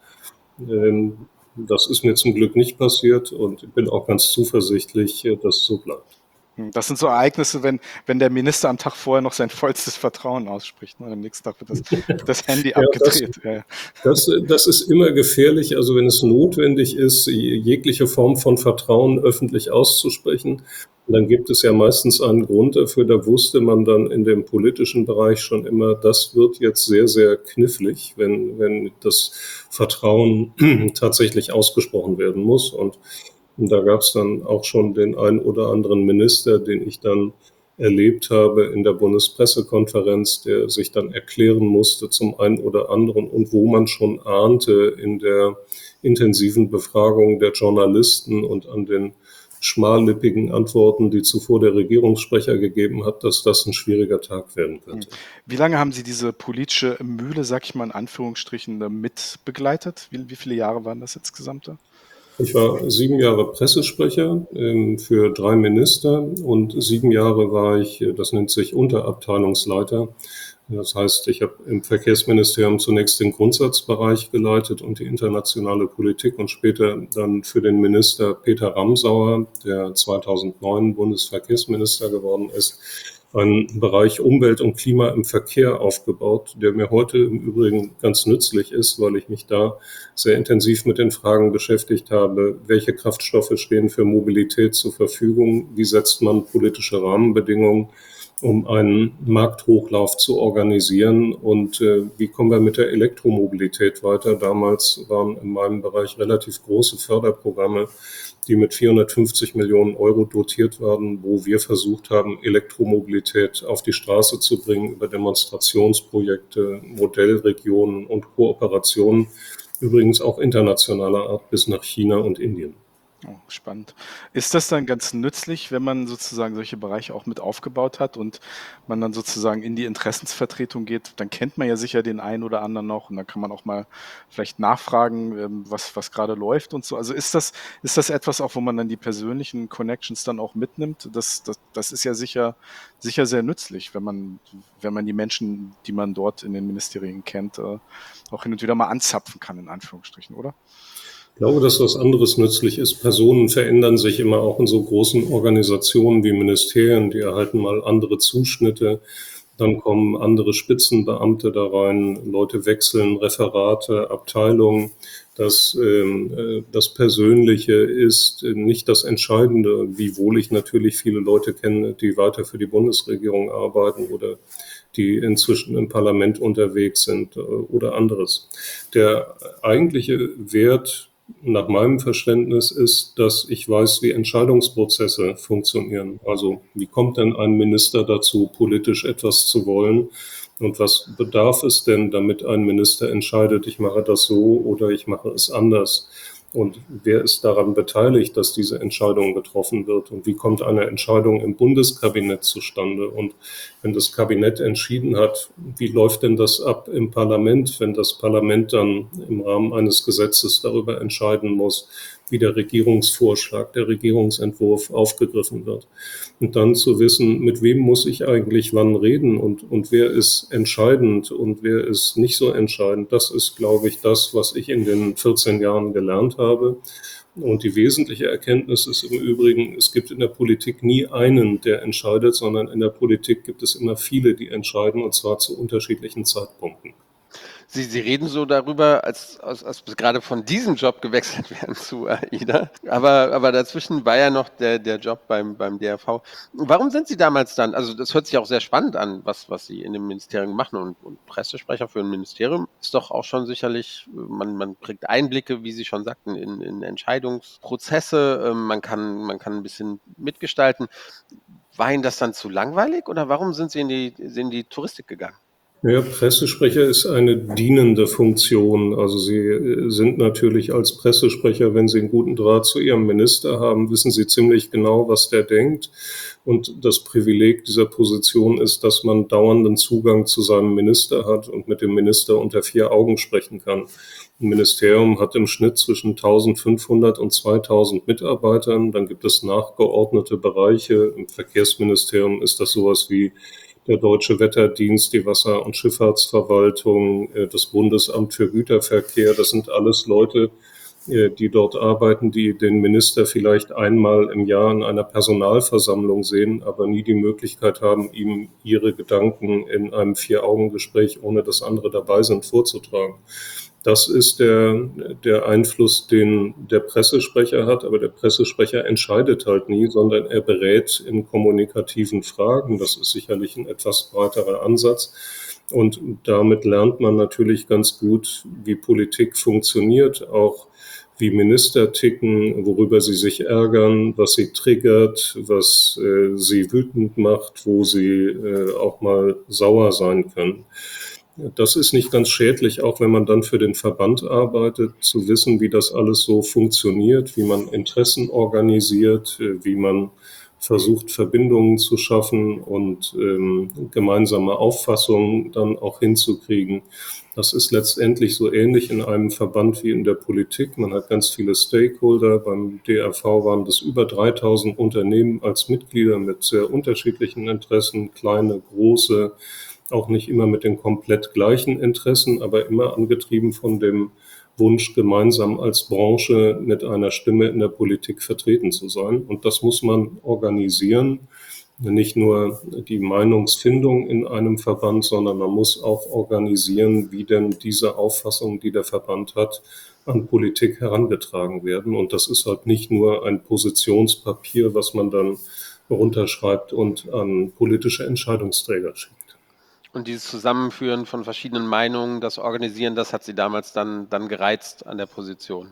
Das ist mir zum Glück nicht passiert und ich bin auch ganz zuversichtlich, dass es so bleibt. Das sind so Ereignisse, wenn, wenn der Minister am Tag vorher noch sein vollstes Vertrauen ausspricht. Ne? Am nächsten Tag wird das, das Handy ja, abgedreht. Das, ja. das, das ist immer gefährlich. Also wenn es notwendig ist, jegliche Form von Vertrauen öffentlich auszusprechen, dann gibt es ja meistens einen Grund dafür. Da wusste man dann in dem politischen Bereich schon immer, das wird jetzt sehr, sehr knifflig, wenn, wenn das Vertrauen tatsächlich ausgesprochen werden muss. Und Und da gab es dann auch schon den einen oder anderen Minister, den ich dann erlebt habe in der Bundespressekonferenz, der sich dann erklären musste zum einen oder anderen und wo man schon ahnte in der intensiven Befragung der Journalisten und an den schmallippigen Antworten, die zuvor der Regierungssprecher gegeben hat, dass das ein schwieriger Tag werden könnte. Wie lange haben Sie diese politische Mühle, sag ich mal in Anführungsstrichen, mit begleitet? Wie, wie viele Jahre waren das insgesamt da? Ich war sieben Jahre Pressesprecher ähm, für drei Minister und sieben Jahre war ich, das nennt sich Unterabteilungsleiter. Das heißt, ich habe im Verkehrsministerium zunächst den Grundsatzbereich geleitet und die internationale Politik und später dann für den Minister Peter Ramsauer, der zweitausendneun Bundesverkehrsminister geworden ist, einen Bereich Umwelt und Klima im Verkehr aufgebaut, der mir heute im Übrigen ganz nützlich ist, weil ich mich da sehr intensiv mit den Fragen beschäftigt habe, welche Kraftstoffe stehen für Mobilität zur Verfügung, wie setzt man politische Rahmenbedingungen, um einen Markthochlauf zu organisieren und äh, wie kommen wir mit der Elektromobilität weiter. Damals waren in meinem Bereich relativ große Förderprogramme, die mit vierhundertfünfzig Millionen Euro dotiert waren, wo wir versucht haben, Elektromobilität auf die Straße zu bringen über Demonstrationsprojekte, Modellregionen und Kooperationen, übrigens auch internationaler Art bis nach China und Indien. Oh, spannend. Ist das dann ganz nützlich, wenn man sozusagen solche Bereiche auch mit aufgebaut hat und man dann sozusagen in die Interessensvertretung geht? Dann kennt man ja sicher den einen oder anderen noch und dann kann man auch mal vielleicht nachfragen, was, was gerade läuft und so. Also ist das, ist das etwas auch, wo man dann die persönlichen Connections dann auch mitnimmt? Das, das, das ist ja sicher, sicher sehr nützlich, wenn man, wenn man die Menschen, die man dort in den Ministerien kennt, auch hin und wieder mal anzapfen kann, in Anführungsstrichen, oder? Ich glaube, dass was anderes nützlich ist. Personen verändern sich immer auch in so großen Organisationen wie Ministerien. Die erhalten mal andere Zuschnitte. Dann kommen andere Spitzenbeamte da rein. Leute wechseln Referate, Abteilungen. Das, äh, das Persönliche ist nicht das Entscheidende, wiewohl ich natürlich viele Leute kenne, die weiter für die Bundesregierung arbeiten oder die inzwischen im Parlament unterwegs sind oder anderes. Der eigentliche Wert nach meinem Verständnis ist, dass ich weiß, wie Entscheidungsprozesse funktionieren. Also wie kommt denn ein Minister dazu, politisch etwas zu wollen? Und was bedarf es denn, damit ein Minister entscheidet, ich mache das so oder ich mache es anders? Und wer ist daran beteiligt, dass diese Entscheidung getroffen wird? Und wie kommt eine Entscheidung im Bundeskabinett zustande? Und wenn das Kabinett entschieden hat, wie läuft denn das ab im Parlament, wenn das Parlament dann im Rahmen eines Gesetzes darüber entscheiden muss, wie der Regierungsvorschlag, der Regierungsentwurf aufgegriffen wird? Und dann zu wissen, mit wem muss ich eigentlich wann reden und, und wer ist entscheidend und wer ist nicht so entscheidend, das ist, glaube ich, das, was ich in den vierzehn Jahren gelernt habe. Und die wesentliche Erkenntnis ist im Übrigen, es gibt in der Politik nie einen, der entscheidet, sondern in der Politik gibt es immer viele, die entscheiden, und zwar zu unterschiedlichen Zeitpunkten. Sie, Sie reden so darüber, als, als, als wir gerade von diesem Job gewechselt werden zu AIDA. Aber, aber dazwischen war ja noch der, der Job beim, beim D R V. Warum sind Sie damals dann, also das hört sich auch sehr spannend an, was, was Sie in dem Ministerium machen. Und, und Pressesprecher für ein Ministerium ist doch auch schon sicherlich, man, man kriegt Einblicke, wie Sie schon sagten, in, in Entscheidungsprozesse. Ähm, Man kann, man kann ein bisschen mitgestalten. War Ihnen das dann zu langweilig oder warum sind Sie in die, in die Touristik gegangen? Ja, Pressesprecher ist eine dienende Funktion. Also Sie äh, sind natürlich als Pressesprecher, wenn Sie einen guten Draht zu Ihrem Minister haben, wissen Sie ziemlich genau, was der denkt. Und das Privileg dieser Position ist, dass man dauernden Zugang zu seinem Minister hat und mit dem Minister unter vier Augen sprechen kann. Ein Ministerium hat im Schnitt zwischen eintausendfünfhundert und zweitausend Mitarbeitern. Dann gibt es nachgeordnete Bereiche. Im Verkehrsministerium ist das sowas wie der Deutsche Wetterdienst, die Wasser- und Schifffahrtsverwaltung, äh, das Bundesamt für Güterverkehr. Das sind alles Leute, äh, die dort arbeiten, die den Minister vielleicht einmal im Jahr in einer Personalversammlung sehen, aber nie die Möglichkeit haben, ihm ihre Gedanken in einem Vier-Augen-Gespräch, ohne dass andere dabei sind, vorzutragen. Das ist der, der Einfluss, den der Pressesprecher hat, aber der Pressesprecher entscheidet halt nie, sondern er berät in kommunikativen Fragen. Das ist sicherlich ein etwas breiterer Ansatz. Und damit lernt man natürlich ganz gut, wie Politik funktioniert, auch wie Minister ticken, worüber sie sich ärgern, was sie triggert, was äh, sie wütend macht, wo sie äh, auch mal sauer sein können. Das ist nicht ganz schädlich, auch wenn man dann für den Verband arbeitet, zu wissen, wie das alles so funktioniert, wie man Interessen organisiert, wie man versucht, Verbindungen zu schaffen und ähm, gemeinsame Auffassungen dann auch hinzukriegen. Das ist letztendlich so ähnlich in einem Verband wie in der Politik. Man hat ganz viele Stakeholder. Beim D R V waren das über dreitausend Unternehmen als Mitglieder mit sehr unterschiedlichen Interessen, kleine, große, auch nicht immer mit den komplett gleichen Interessen, aber immer angetrieben von dem Wunsch, gemeinsam als Branche mit einer Stimme in der Politik vertreten zu sein. Und das muss man organisieren. Nicht nur die Meinungsfindung in einem Verband, sondern man muss auch organisieren, wie denn diese Auffassungen, die der Verband hat, an Politik herangetragen werden. Und das ist halt nicht nur ein Positionspapier, was man dann runterschreibt und an politische Entscheidungsträger schickt. Und dieses Zusammenführen von verschiedenen Meinungen, das Organisieren, das hat Sie damals dann, dann gereizt an der Position.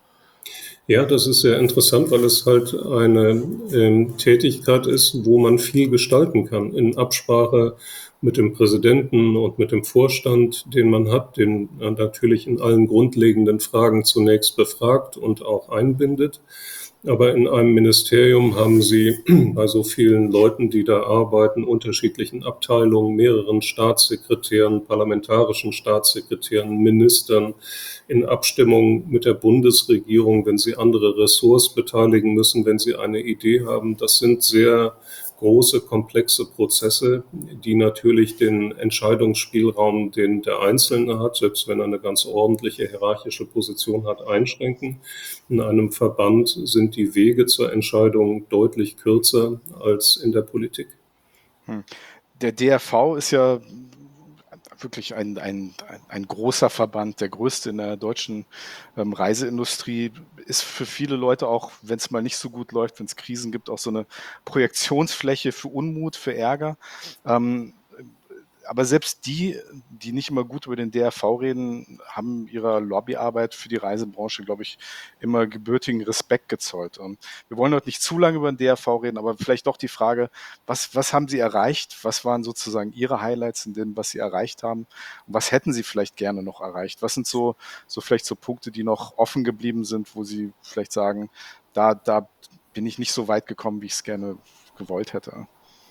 Ja, das ist sehr interessant, weil es halt eine ähm, Tätigkeit ist, wo man viel gestalten kann in Absprache mit dem Präsidenten und mit dem Vorstand, den man hat, den man natürlich in allen grundlegenden Fragen zunächst befragt und auch einbindet. Aber in einem Ministerium haben Sie bei so vielen Leuten, die da arbeiten, unterschiedlichen Abteilungen, mehreren Staatssekretären, parlamentarischen Staatssekretären, Ministern, in Abstimmung mit der Bundesregierung, wenn Sie andere Ressorts beteiligen müssen, wenn Sie eine Idee haben. Das sind sehr große, komplexe Prozesse, die natürlich den Entscheidungsspielraum, den der Einzelne hat, selbst wenn er eine ganz ordentliche hierarchische Position hat, einschränken. In einem Verband sind die Wege zur Entscheidung deutlich kürzer als in der Politik. Hm. Der D R V ist ja wirklich ein, ein, ein großer Verband, der größte in der deutschen ähm, Reiseindustrie, ist für viele Leute auch, wenn es mal nicht so gut läuft, wenn es Krisen gibt, auch so eine Projektionsfläche für Unmut, für Ärger. Ähm, aber selbst die, die nicht immer gut über den D R V reden, haben ihrer Lobbyarbeit für die Reisebranche, glaube ich, immer gebürtigen Respekt gezollt. Und wir wollen heute nicht zu lange über den D R V reden, aber vielleicht doch die Frage, was, was haben Sie erreicht? Was waren sozusagen Ihre Highlights in dem, was Sie erreicht haben? Und was hätten Sie vielleicht gerne noch erreicht? Was sind so, so vielleicht so Punkte, die noch offen geblieben sind, wo Sie vielleicht sagen, da, da bin ich nicht so weit gekommen, wie ich es gerne gewollt hätte?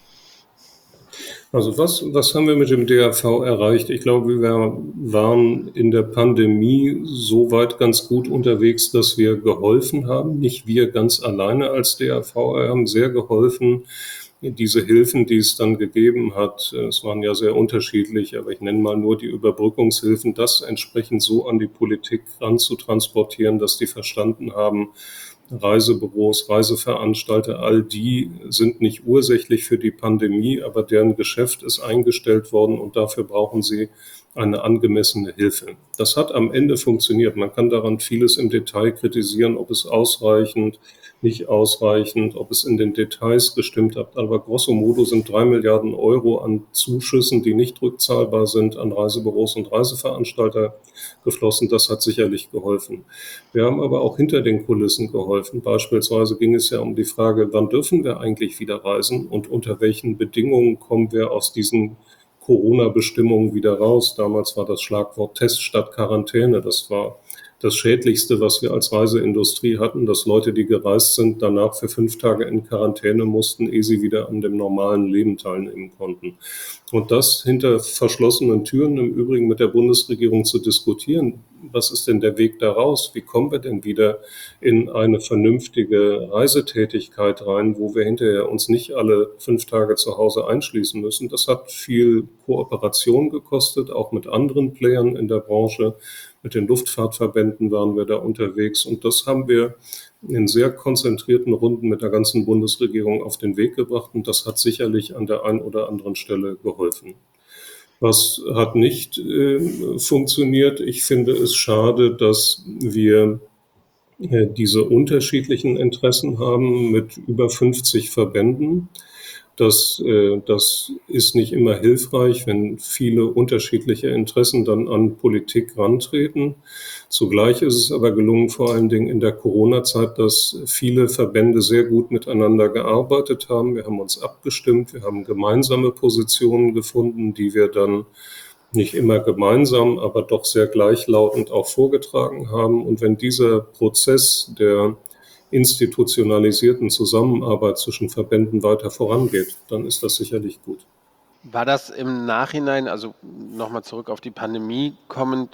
Also was, was haben wir mit dem D R V erreicht? Ich glaube, wir waren in der Pandemie so weit ganz gut unterwegs, dass wir geholfen haben. Nicht wir ganz alleine als D R V, wir haben sehr geholfen. Diese Hilfen, die es dann gegeben hat, es waren ja sehr unterschiedlich, aber ich nenne mal nur die Überbrückungshilfen, das entsprechend so an die Politik ranzutransportieren, dass die verstanden haben, Reisebüros, Reiseveranstalter, all die sind nicht ursächlich für die Pandemie, aber deren Geschäft ist eingestellt worden und dafür brauchen sie eine angemessene Hilfe. Das hat am Ende funktioniert. Man kann daran vieles im Detail kritisieren, ob es ausreichend, nicht ausreichend, ob es in den Details gestimmt hat. Aber grosso modo sind drei Milliarden Euro an Zuschüssen, die nicht rückzahlbar sind, an Reisebüros und Reiseveranstalter geflossen. Das hat sicherlich geholfen. Wir haben aber auch hinter den Kulissen geholfen. Beispielsweise ging es ja um die Frage, wann dürfen wir eigentlich wieder reisen und unter welchen Bedingungen kommen wir aus diesen Corona-Bestimmungen wieder raus. Damals war das Schlagwort Test statt Quarantäne. Das war das Schädlichste, was wir als Reiseindustrie hatten, dass Leute, die gereist sind, danach für fünf Tage in Quarantäne mussten, ehe sie wieder an dem normalen Leben teilnehmen konnten. Und das hinter verschlossenen Türen im Übrigen mit der Bundesregierung zu diskutieren. Was ist denn der Weg daraus? Wie kommen wir denn wieder in eine vernünftige Reisetätigkeit rein, wo wir hinterher uns nicht alle fünf Tage zu Hause einschließen müssen? Das hat viel Kooperation gekostet, auch mit anderen Playern in der Branche. Mit den Luftfahrtverbänden waren wir da unterwegs und das haben wir in sehr konzentrierten Runden mit der ganzen Bundesregierung auf den Weg gebracht und das hat sicherlich an der einen oder anderen Stelle geholfen. Was hat nicht äh, funktioniert? Ich finde es schade, dass wir äh, diese unterschiedlichen Interessen haben mit über fünfzig Verbänden. Das, äh, das ist nicht immer hilfreich, wenn viele unterschiedliche Interessen dann an Politik rantreten. Zugleich ist es aber gelungen, vor allen Dingen in der Corona-Zeit, dass viele Verbände sehr gut miteinander gearbeitet haben. Wir haben uns abgestimmt, wir haben gemeinsame Positionen gefunden, die wir dann nicht immer gemeinsam, aber doch sehr gleichlautend auch vorgetragen haben. Und wenn dieser Prozess der institutionalisierten Zusammenarbeit zwischen Verbänden weiter vorangeht, dann ist das sicherlich gut. War das im Nachhinein, also nochmal zurück auf die Pandemie kommend,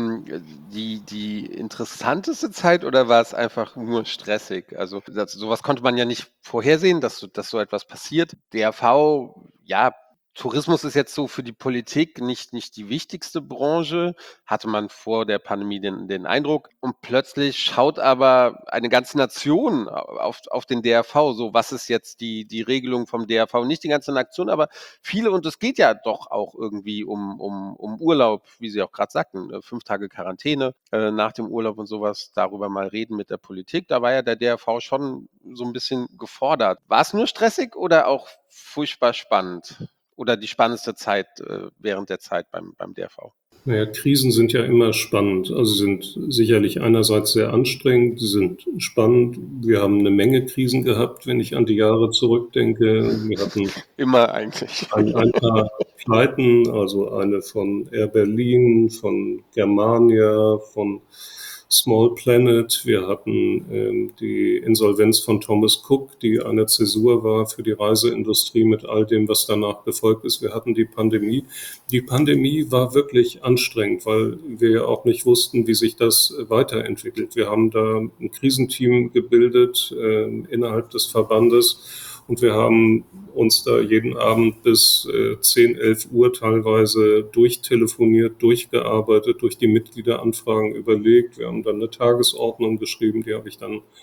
die, die interessanteste Zeit oder war es einfach nur stressig? Also das, sowas konnte man ja nicht vorhersehen, dass, dass so etwas passiert. D R V, ja, Tourismus ist jetzt so für die Politik nicht, nicht die wichtigste Branche, hatte man vor der Pandemie den, den Eindruck. Und plötzlich schaut aber eine ganze Nation auf, auf den D R V. So, was ist jetzt die, die Regelung vom D R V? Nicht die ganze Nation, aber viele. Und es geht ja doch auch irgendwie um, um, um Urlaub, wie Sie auch gerade sagten. Fünf Tage Quarantäne äh, nach dem Urlaub und sowas. Darüber mal reden mit der Politik. Da war ja der D R V schon so ein bisschen gefordert. War es nur stressig oder auch furchtbar spannend? Oder die spannendste Zeit äh, während der Zeit beim, beim D R V? Naja, Krisen sind ja immer spannend. Also sind sicherlich einerseits sehr anstrengend, sind spannend. Wir haben eine Menge Krisen gehabt, wenn ich an die Jahre zurückdenke. Wir hatten immer eigentlich ein, ein paar Pleiten, also eine von Air Berlin, von Germania, von Small Planet. Wir hatten ähm, die Insolvenz von Thomas Cook, die eine Zäsur war für die Reiseindustrie mit all dem, was danach gefolgt ist. Wir hatten die Pandemie. Die Pandemie war wirklich anstrengend, weil wir ja auch nicht wussten, wie sich das weiterentwickelt. Wir haben da ein Krisenteam gebildet äh, innerhalb des Verbandes und wir haben uns da jeden Abend bis äh, zehn, elf Uhr teilweise durchtelefoniert, durchgearbeitet, durch die Mitgliederanfragen überlegt. Wir haben dann eine Tagesordnung geschrieben, die habe ich dann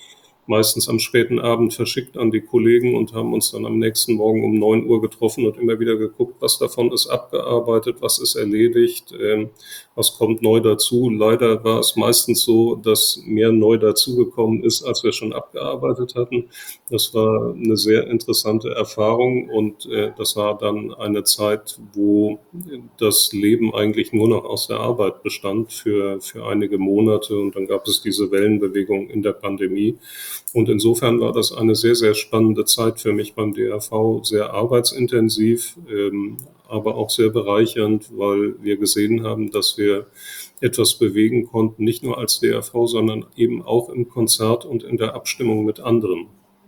meistens am späten Abend verschickt an die Kollegen und haben uns dann am nächsten Morgen um neun Uhr getroffen und immer wieder geguckt, was davon ist abgearbeitet, was ist erledigt, ähm, was kommt neu dazu. Leider war es meistens so, dass mehr neu dazugekommen ist, als wir schon abgearbeitet hatten. Das war eine sehr interessante Erfahrung und äh, das war dann eine Zeit, wo das Leben eigentlich nur noch aus der Arbeit bestand für, für einige Monate und dann gab es diese Wellenbewegung in der Pandemie. Und insofern war das eine sehr, sehr spannende Zeit für mich beim D R V, sehr arbeitsintensiv, ähm, aber auch sehr bereichernd, weil wir gesehen haben, dass wir etwas bewegen konnten, nicht nur als D R V, sondern eben auch im Konzert und in der Abstimmung mit anderen.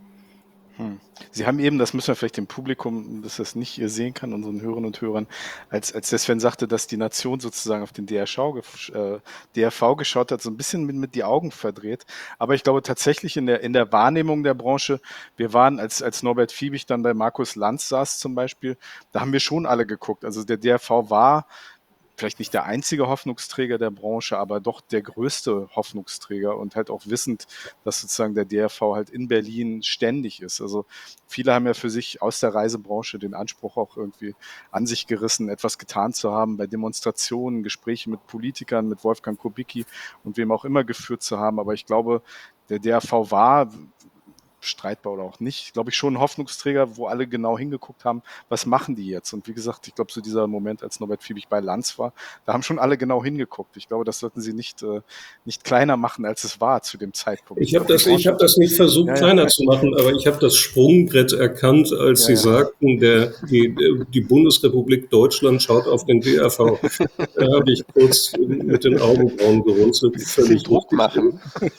Hm. Sie haben eben, das müssen wir vielleicht dem Publikum, das das nicht sehen kann, unseren Hörerinnen und Hörern, als, als der Sven sagte, dass die Nation sozusagen auf den D R V, äh, D R V geschaut hat, so ein bisschen mit, mit die Augen verdreht. Aber ich glaube tatsächlich in der, in der Wahrnehmung der Branche, wir waren, als, als Norbert Fiebig dann bei Markus Lanz saß zum Beispiel, da haben wir schon alle geguckt. Also der D R V war vielleicht nicht der einzige Hoffnungsträger der Branche, aber doch der größte Hoffnungsträger und halt auch wissend, dass sozusagen der D R V halt in Berlin ständig ist. Also viele haben ja für sich aus der Reisebranche den Anspruch auch irgendwie an sich gerissen, etwas getan zu haben, bei Demonstrationen, Gespräche mit Politikern, mit Wolfgang Kubicki und wem auch immer geführt zu haben. Aber ich glaube, der D R V war, streitbar oder auch nicht, glaube ich, schon ein Hoffnungsträger, wo alle genau hingeguckt haben, was machen die jetzt? Und wie gesagt, ich glaube, so dieser Moment, als Norbert Fiebig bei Lanz war, da haben schon alle genau hingeguckt. Ich glaube, das sollten sie nicht, äh, nicht kleiner machen, als es war zu dem Zeitpunkt. Ich habe das, ich hab das nicht versucht, ja, kleiner ja. zu machen, aber ich habe das Sprungbrett erkannt, als ja, Sie ja. sagten, der, die, die Bundesrepublik Deutschland schaut auf den D R V. Da habe ich kurz mit den Augenbrauen gerunzelt. Völlig Druck machen.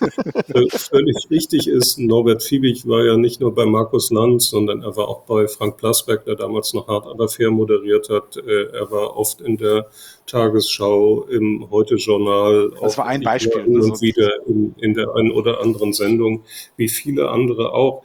Völlig richtig ist, Norbert Fiebig war ja nicht nur bei Markus Lanz, sondern er war auch bei Frank Plasberg, der damals noch Hard aber fair moderiert hat. Er war oft in der Tagesschau, im Heute-Journal. Das war ein Beispiel. Und also wieder in, in der einen oder anderen Sendung, wie viele andere auch.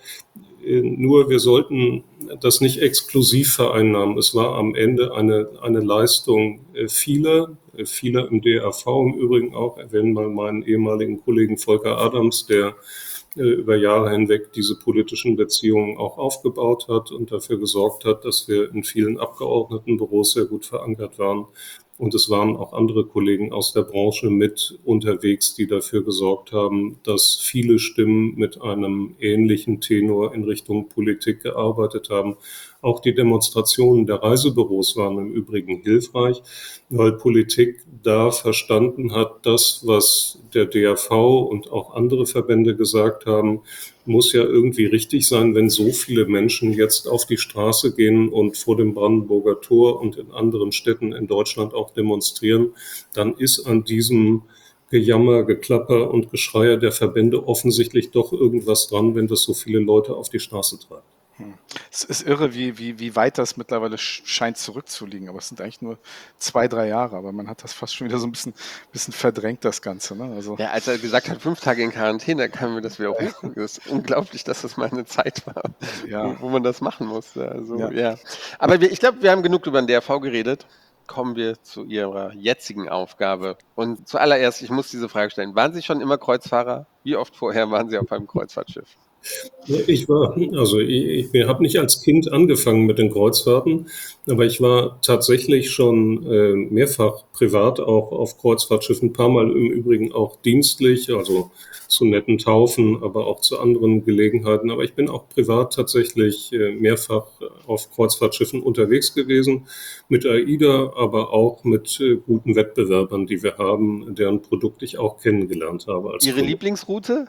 Nur wir sollten das nicht exklusiv vereinnahmen. Es war am Ende eine, eine Leistung vieler, vieler im D R V im Übrigen auch. Erwähnen mal meinen ehemaligen Kollegen Volker Adams, der über Jahre hinweg diese politischen Beziehungen auch aufgebaut hat und dafür gesorgt hat, dass wir in vielen Abgeordnetenbüros sehr gut verankert waren. Und es waren auch andere Kollegen aus der Branche mit unterwegs, die dafür gesorgt haben, dass viele Stimmen mit einem ähnlichen Tenor in Richtung Politik gearbeitet haben. Auch die Demonstrationen der Reisebüros waren im Übrigen hilfreich, weil Politik da verstanden hat, das, was der D R V und auch andere Verbände gesagt haben, muss ja irgendwie richtig sein, wenn so viele Menschen jetzt auf die Straße gehen und vor dem Brandenburger Tor und in anderen Städten in Deutschland auch demonstrieren, dann ist an diesem Gejammer, Geklapper und Geschreier der Verbände offensichtlich doch irgendwas dran, wenn das so viele Leute auf die Straße treibt. Hm. Es ist irre, wie, wie, wie weit das mittlerweile scheint zurückzuliegen. Aber es sind eigentlich nur zwei, drei Jahre. Aber man hat das fast schon wieder so ein bisschen, bisschen verdrängt, das Ganze. Ne? Also ja, als er gesagt hat, fünf Tage in Quarantäne, kam mir das wieder hoch. Es ist unglaublich, dass das mal eine Zeit war, ja. wo, wo man das machen musste. Also, ja. ja. Aber wir, ich glaube, wir haben genug über den D R V geredet. Kommen wir zu Ihrer jetzigen Aufgabe. Und zuallererst, ich muss diese Frage stellen. Waren Sie schon immer Kreuzfahrer? Wie oft vorher waren Sie auf einem Kreuzfahrtschiff? Ich war, also ich, ich habe nicht als Kind angefangen mit den Kreuzfahrten, aber ich war tatsächlich schon äh, mehrfach privat auch auf Kreuzfahrtschiffen, ein paar Mal im Übrigen auch dienstlich, also zu netten Taufen, aber auch zu anderen Gelegenheiten. Aber ich bin auch privat tatsächlich äh, mehrfach auf Kreuzfahrtschiffen unterwegs gewesen, mit AIDA, aber auch mit äh, guten Wettbewerbern, die wir haben, deren Produkt ich auch kennengelernt habe. Als Ihre Kunde. Lieblingsroute?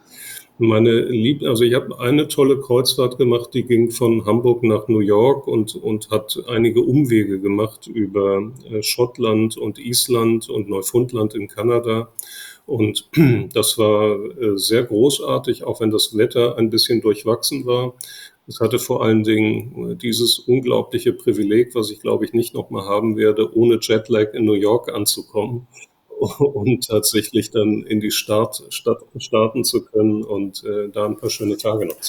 Meine Lieb, also ich habe eine tolle Kreuzfahrt gemacht, die ging von Hamburg nach New York und, und hat einige Umwege gemacht über äh, Schottland und Island und Neufundland in Kanada. Und das war äh, sehr großartig, auch wenn das Wetter ein bisschen durchwachsen war. Es hatte vor allen Dingen dieses unglaubliche Privileg, was ich glaube ich nicht nochmal haben werde, ohne Jetlag in New York anzukommen. Und tatsächlich dann in die Start, Stadt starten zu können und äh, da ein paar schöne Tage noch zu haben.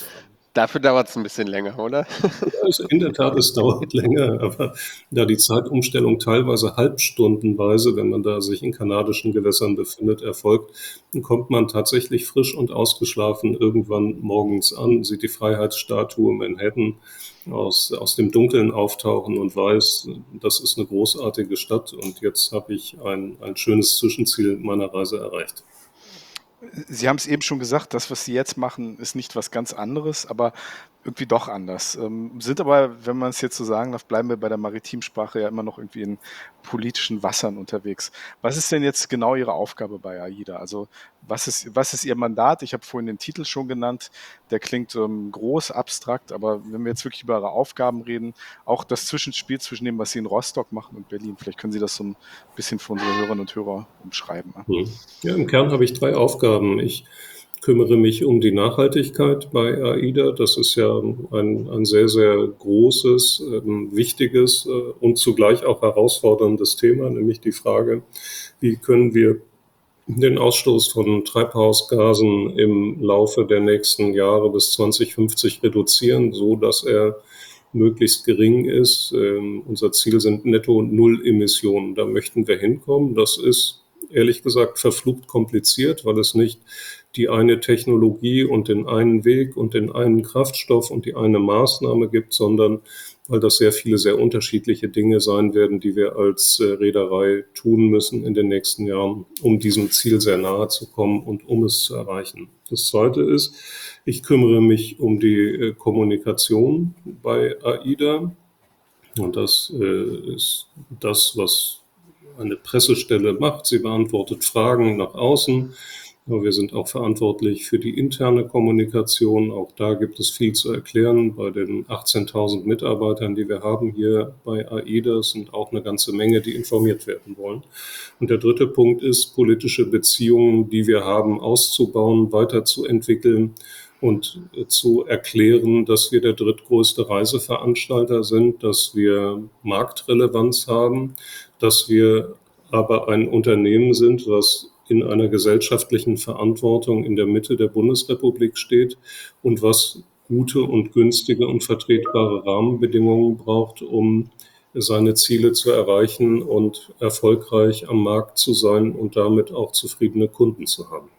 Dafür dauert es ein bisschen länger, oder? Also in der Tat, es dauert länger, aber da die Zeitumstellung teilweise halbstundenweise, wenn man da sich in kanadischen Gewässern befindet, erfolgt, dann kommt man tatsächlich frisch und ausgeschlafen irgendwann morgens an, sieht die Freiheitsstatue Manhattan aus, aus dem Dunkeln auftauchen und weiß, das ist eine großartige Stadt und jetzt habe ich ein, ein schönes Zwischenziel meiner Reise erreicht. Sie haben es eben schon gesagt, das, was Sie jetzt machen, ist nicht was ganz anderes, aber irgendwie doch anders. Ähm, sind aber, wenn man es jetzt so sagen darf, bleiben wir bei der Maritimsprache ja immer noch irgendwie in politischen Wassern unterwegs. Was ist denn jetzt genau Ihre Aufgabe bei AIDA? Also was ist, was ist Ihr Mandat? Ich habe vorhin den Titel schon genannt, der klingt ähm, groß, abstrakt, aber wenn wir jetzt wirklich über Ihre Aufgaben reden, auch das Zwischenspiel zwischen dem, was Sie in Rostock machen und Berlin, vielleicht können Sie das so ein bisschen für unsere Hörerinnen und Hörer umschreiben. Ne? Hm. Ja, im Kern habe ich drei Aufgaben. Ich kümmere mich um die Nachhaltigkeit bei AIDA. Das ist ja ein, ein sehr, sehr großes, ähm, wichtiges äh, und zugleich auch herausforderndes Thema, nämlich die Frage, wie können wir den Ausstoß von Treibhausgasen im Laufe der nächsten Jahre bis zwanzig fünfzig reduzieren, so dass er möglichst gering ist. Ähm, unser Ziel sind Netto-Null-Emissionen. Da möchten wir hinkommen. Das ist ehrlich gesagt verflucht kompliziert, weil es nicht die eine Technologie und den einen Weg und den einen Kraftstoff und die eine Maßnahme gibt, sondern weil das sehr viele sehr unterschiedliche Dinge sein werden, die wir als äh, Reederei tun müssen in den nächsten Jahren, um diesem Ziel sehr nahe zu kommen und um es zu erreichen. Das Zweite ist, ich kümmere mich um die äh, Kommunikation bei AIDA. Und das äh, ist das, was eine Pressestelle macht. Sie beantwortet Fragen nach außen. Aber wir sind auch verantwortlich für die interne Kommunikation. Auch da gibt es viel zu erklären. Bei den achtzehntausend Mitarbeitern, die wir haben hier bei AIDA, sind auch eine ganze Menge, die informiert werden wollen. Und der dritte Punkt ist, politische Beziehungen, die wir haben, auszubauen, weiterzuentwickeln und zu erklären, dass wir der drittgrößte Reiseveranstalter sind, dass wir Marktrelevanz haben, dass wir aber ein Unternehmen sind, was in einer gesellschaftlichen Verantwortung in der Mitte der Bundesrepublik steht und was gute und günstige und vertretbare Rahmenbedingungen braucht, um seine Ziele zu erreichen und erfolgreich am Markt zu sein und damit auch zufriedene Kunden zu haben.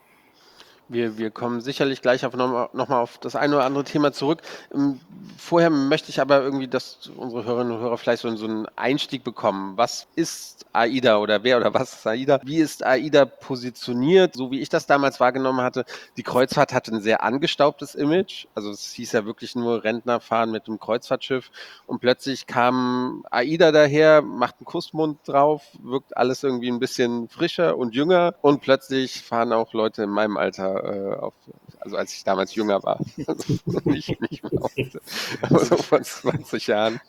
Wir, wir kommen sicherlich gleich auf noch, noch mal auf das eine oder andere Thema zurück. Ähm, Vorher möchte ich aber irgendwie, dass unsere Hörerinnen und Hörer vielleicht so, so einen Einstieg bekommen. Was ist AIDA oder wer oder was ist AIDA? Wie ist AIDA positioniert? So wie ich das damals wahrgenommen hatte, die Kreuzfahrt hatte ein sehr angestaubtes Image. Also es hieß ja wirklich nur Rentner fahren mit einem Kreuzfahrtschiff und plötzlich kam AIDA daher, macht einen Kussmund drauf, wirkt alles irgendwie ein bisschen frischer und jünger und plötzlich fahren auch Leute in meinem Alter äh, auf, also als ich damals jünger war, also nicht, nicht mehr heute, aber so vor zwanzig Jahren.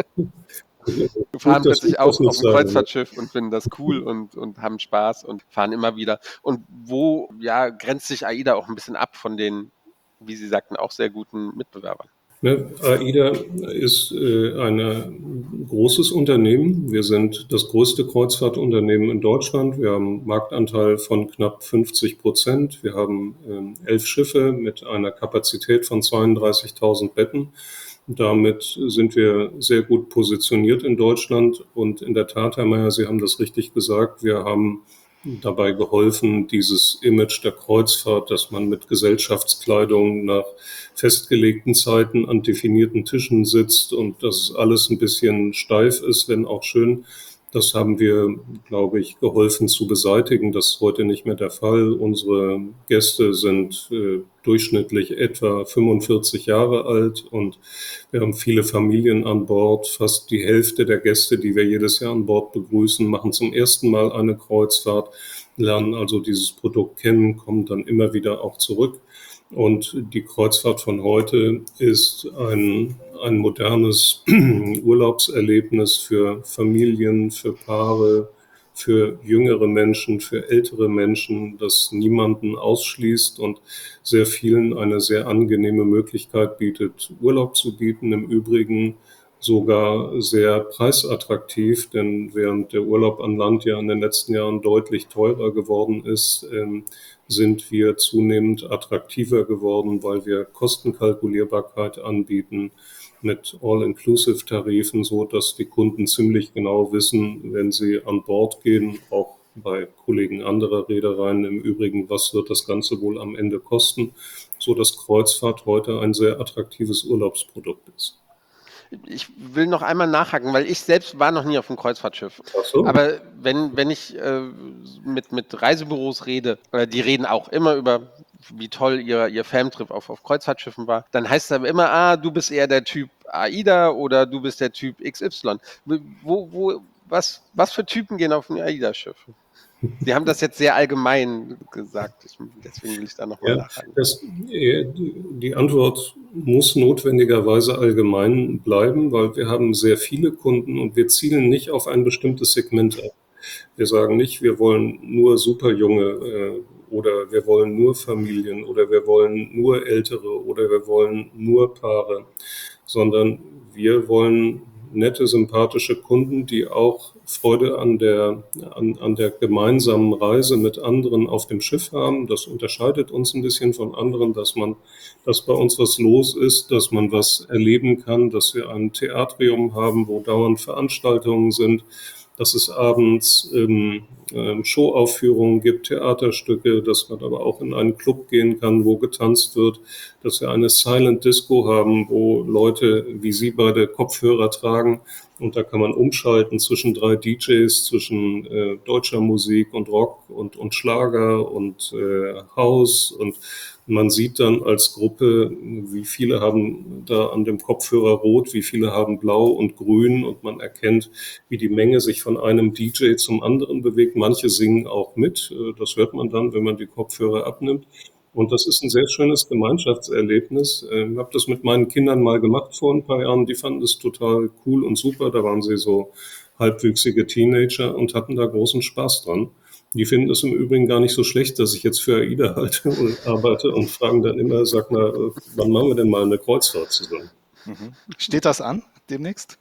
Wir fahren Das plötzlich muss auch nicht auf ein sein, ne? Kreuzfahrtschiff und finden das cool und, und haben Spaß und fahren immer wieder. Und wo ja, grenzt sich AIDA auch ein bisschen ab von den, wie Sie sagten, auch sehr guten Mitbewerbern? Ne, AIDA ist äh, ein großes Unternehmen. Wir sind das größte Kreuzfahrtunternehmen in Deutschland. Wir haben einen Marktanteil von knapp fünfzig Prozent. Wir haben ähm, elf Schiffe mit einer Kapazität von zweiunddreißigtausend Betten. Damit sind wir sehr gut positioniert in Deutschland. Und in der Tat, Herr Mayer, Sie haben das richtig gesagt, wir haben dabei geholfen, dieses Image der Kreuzfahrt, dass man mit Gesellschaftskleidung nach festgelegten Zeiten an definierten Tischen sitzt und dass alles ein bisschen steif ist, wenn auch schön. Das haben wir, glaube ich, geholfen zu beseitigen. Das ist heute nicht mehr der Fall. Unsere Gäste sind äh, durchschnittlich etwa fünfundvierzig Jahre alt und wir haben viele Familien an Bord. Fast die Hälfte der Gäste, die wir jedes Jahr an Bord begrüßen, machen zum ersten Mal eine Kreuzfahrt, lernen also dieses Produkt kennen, kommen dann immer wieder auch zurück. Und die Kreuzfahrt von heute ist ein, ein modernes Urlaubserlebnis für Familien, für Paare, für jüngere Menschen, für ältere Menschen, das niemanden ausschließt und sehr vielen eine sehr angenehme Möglichkeit bietet, Urlaub zu bieten. Im Übrigen sogar sehr preisattraktiv, denn während der Urlaub an Land ja in den letzten Jahren deutlich teurer geworden ist, ähm, sind wir zunehmend attraktiver geworden, weil wir Kostenkalkulierbarkeit anbieten mit All-Inclusive-Tarifen, so dass die Kunden ziemlich genau wissen, wenn sie an Bord gehen, auch bei Kollegen anderer Reedereien im Übrigen, was wird das Ganze wohl am Ende kosten, so dass Kreuzfahrt heute ein sehr attraktives Urlaubsprodukt ist. Ich will noch einmal nachhaken, weil ich selbst war noch nie auf einem Kreuzfahrtschiff. Ach so. Aber wenn, wenn ich äh, mit, mit Reisebüros rede, oder die reden auch immer über, wie toll ihr, ihr Famtrip auf, auf Kreuzfahrtschiffen war, dann heißt es aber immer, ah, du bist eher der Typ AIDA oder du bist der Typ X Y. Wo, wo, was, was für Typen gehen auf ein AIDA-Schiff? Sie haben das jetzt sehr allgemein gesagt, ich, deswegen will ich da nochmal Ja, nachhaken. das, äh, die Antwort muss notwendigerweise allgemein bleiben, weil wir haben sehr viele Kunden und wir zielen nicht auf ein bestimmtes Segment ab. Wir sagen nicht, wir wollen nur Superjunge äh, oder wir wollen nur Familien oder wir wollen nur Ältere oder wir wollen nur Paare, sondern wir wollen nette, sympathische Kunden, die auch Freude an der, an, an der gemeinsamen Reise mit anderen auf dem Schiff haben. Das unterscheidet uns ein bisschen von anderen, dass man, dass bei uns was los ist, dass man was erleben kann, dass wir ein Theatrium haben, wo dauernd Veranstaltungen sind, dass es abends ähm, ähm, Showaufführungen gibt, Theaterstücke, dass man aber auch in einen Club gehen kann, wo getanzt wird, dass wir eine Silent Disco haben, wo Leute wie Sie beide Kopfhörer tragen und da kann man umschalten zwischen drei D Js, zwischen äh, deutscher Musik und Rock und, und Schlager und äh, House und man sieht dann als Gruppe, wie viele haben da an dem Kopfhörer rot, wie viele haben blau und grün und man erkennt, wie die Menge sich von einem D J zum anderen bewegt. Manche singen auch mit, das hört man dann, wenn man die Kopfhörer abnimmt. Und das ist ein sehr schönes Gemeinschaftserlebnis. Ich habe das mit meinen Kindern mal gemacht vor ein paar Jahren. Die fanden es total cool und super. Da waren sie so halbwüchsige Teenager und hatten da großen Spaß dran. Die finden es im Übrigen gar nicht so schlecht, dass ich jetzt für AIDA halte und arbeite und fragen dann immer, sag mal, wann machen wir denn mal eine Kreuzfahrt zusammen? Mhm. Steht das an demnächst?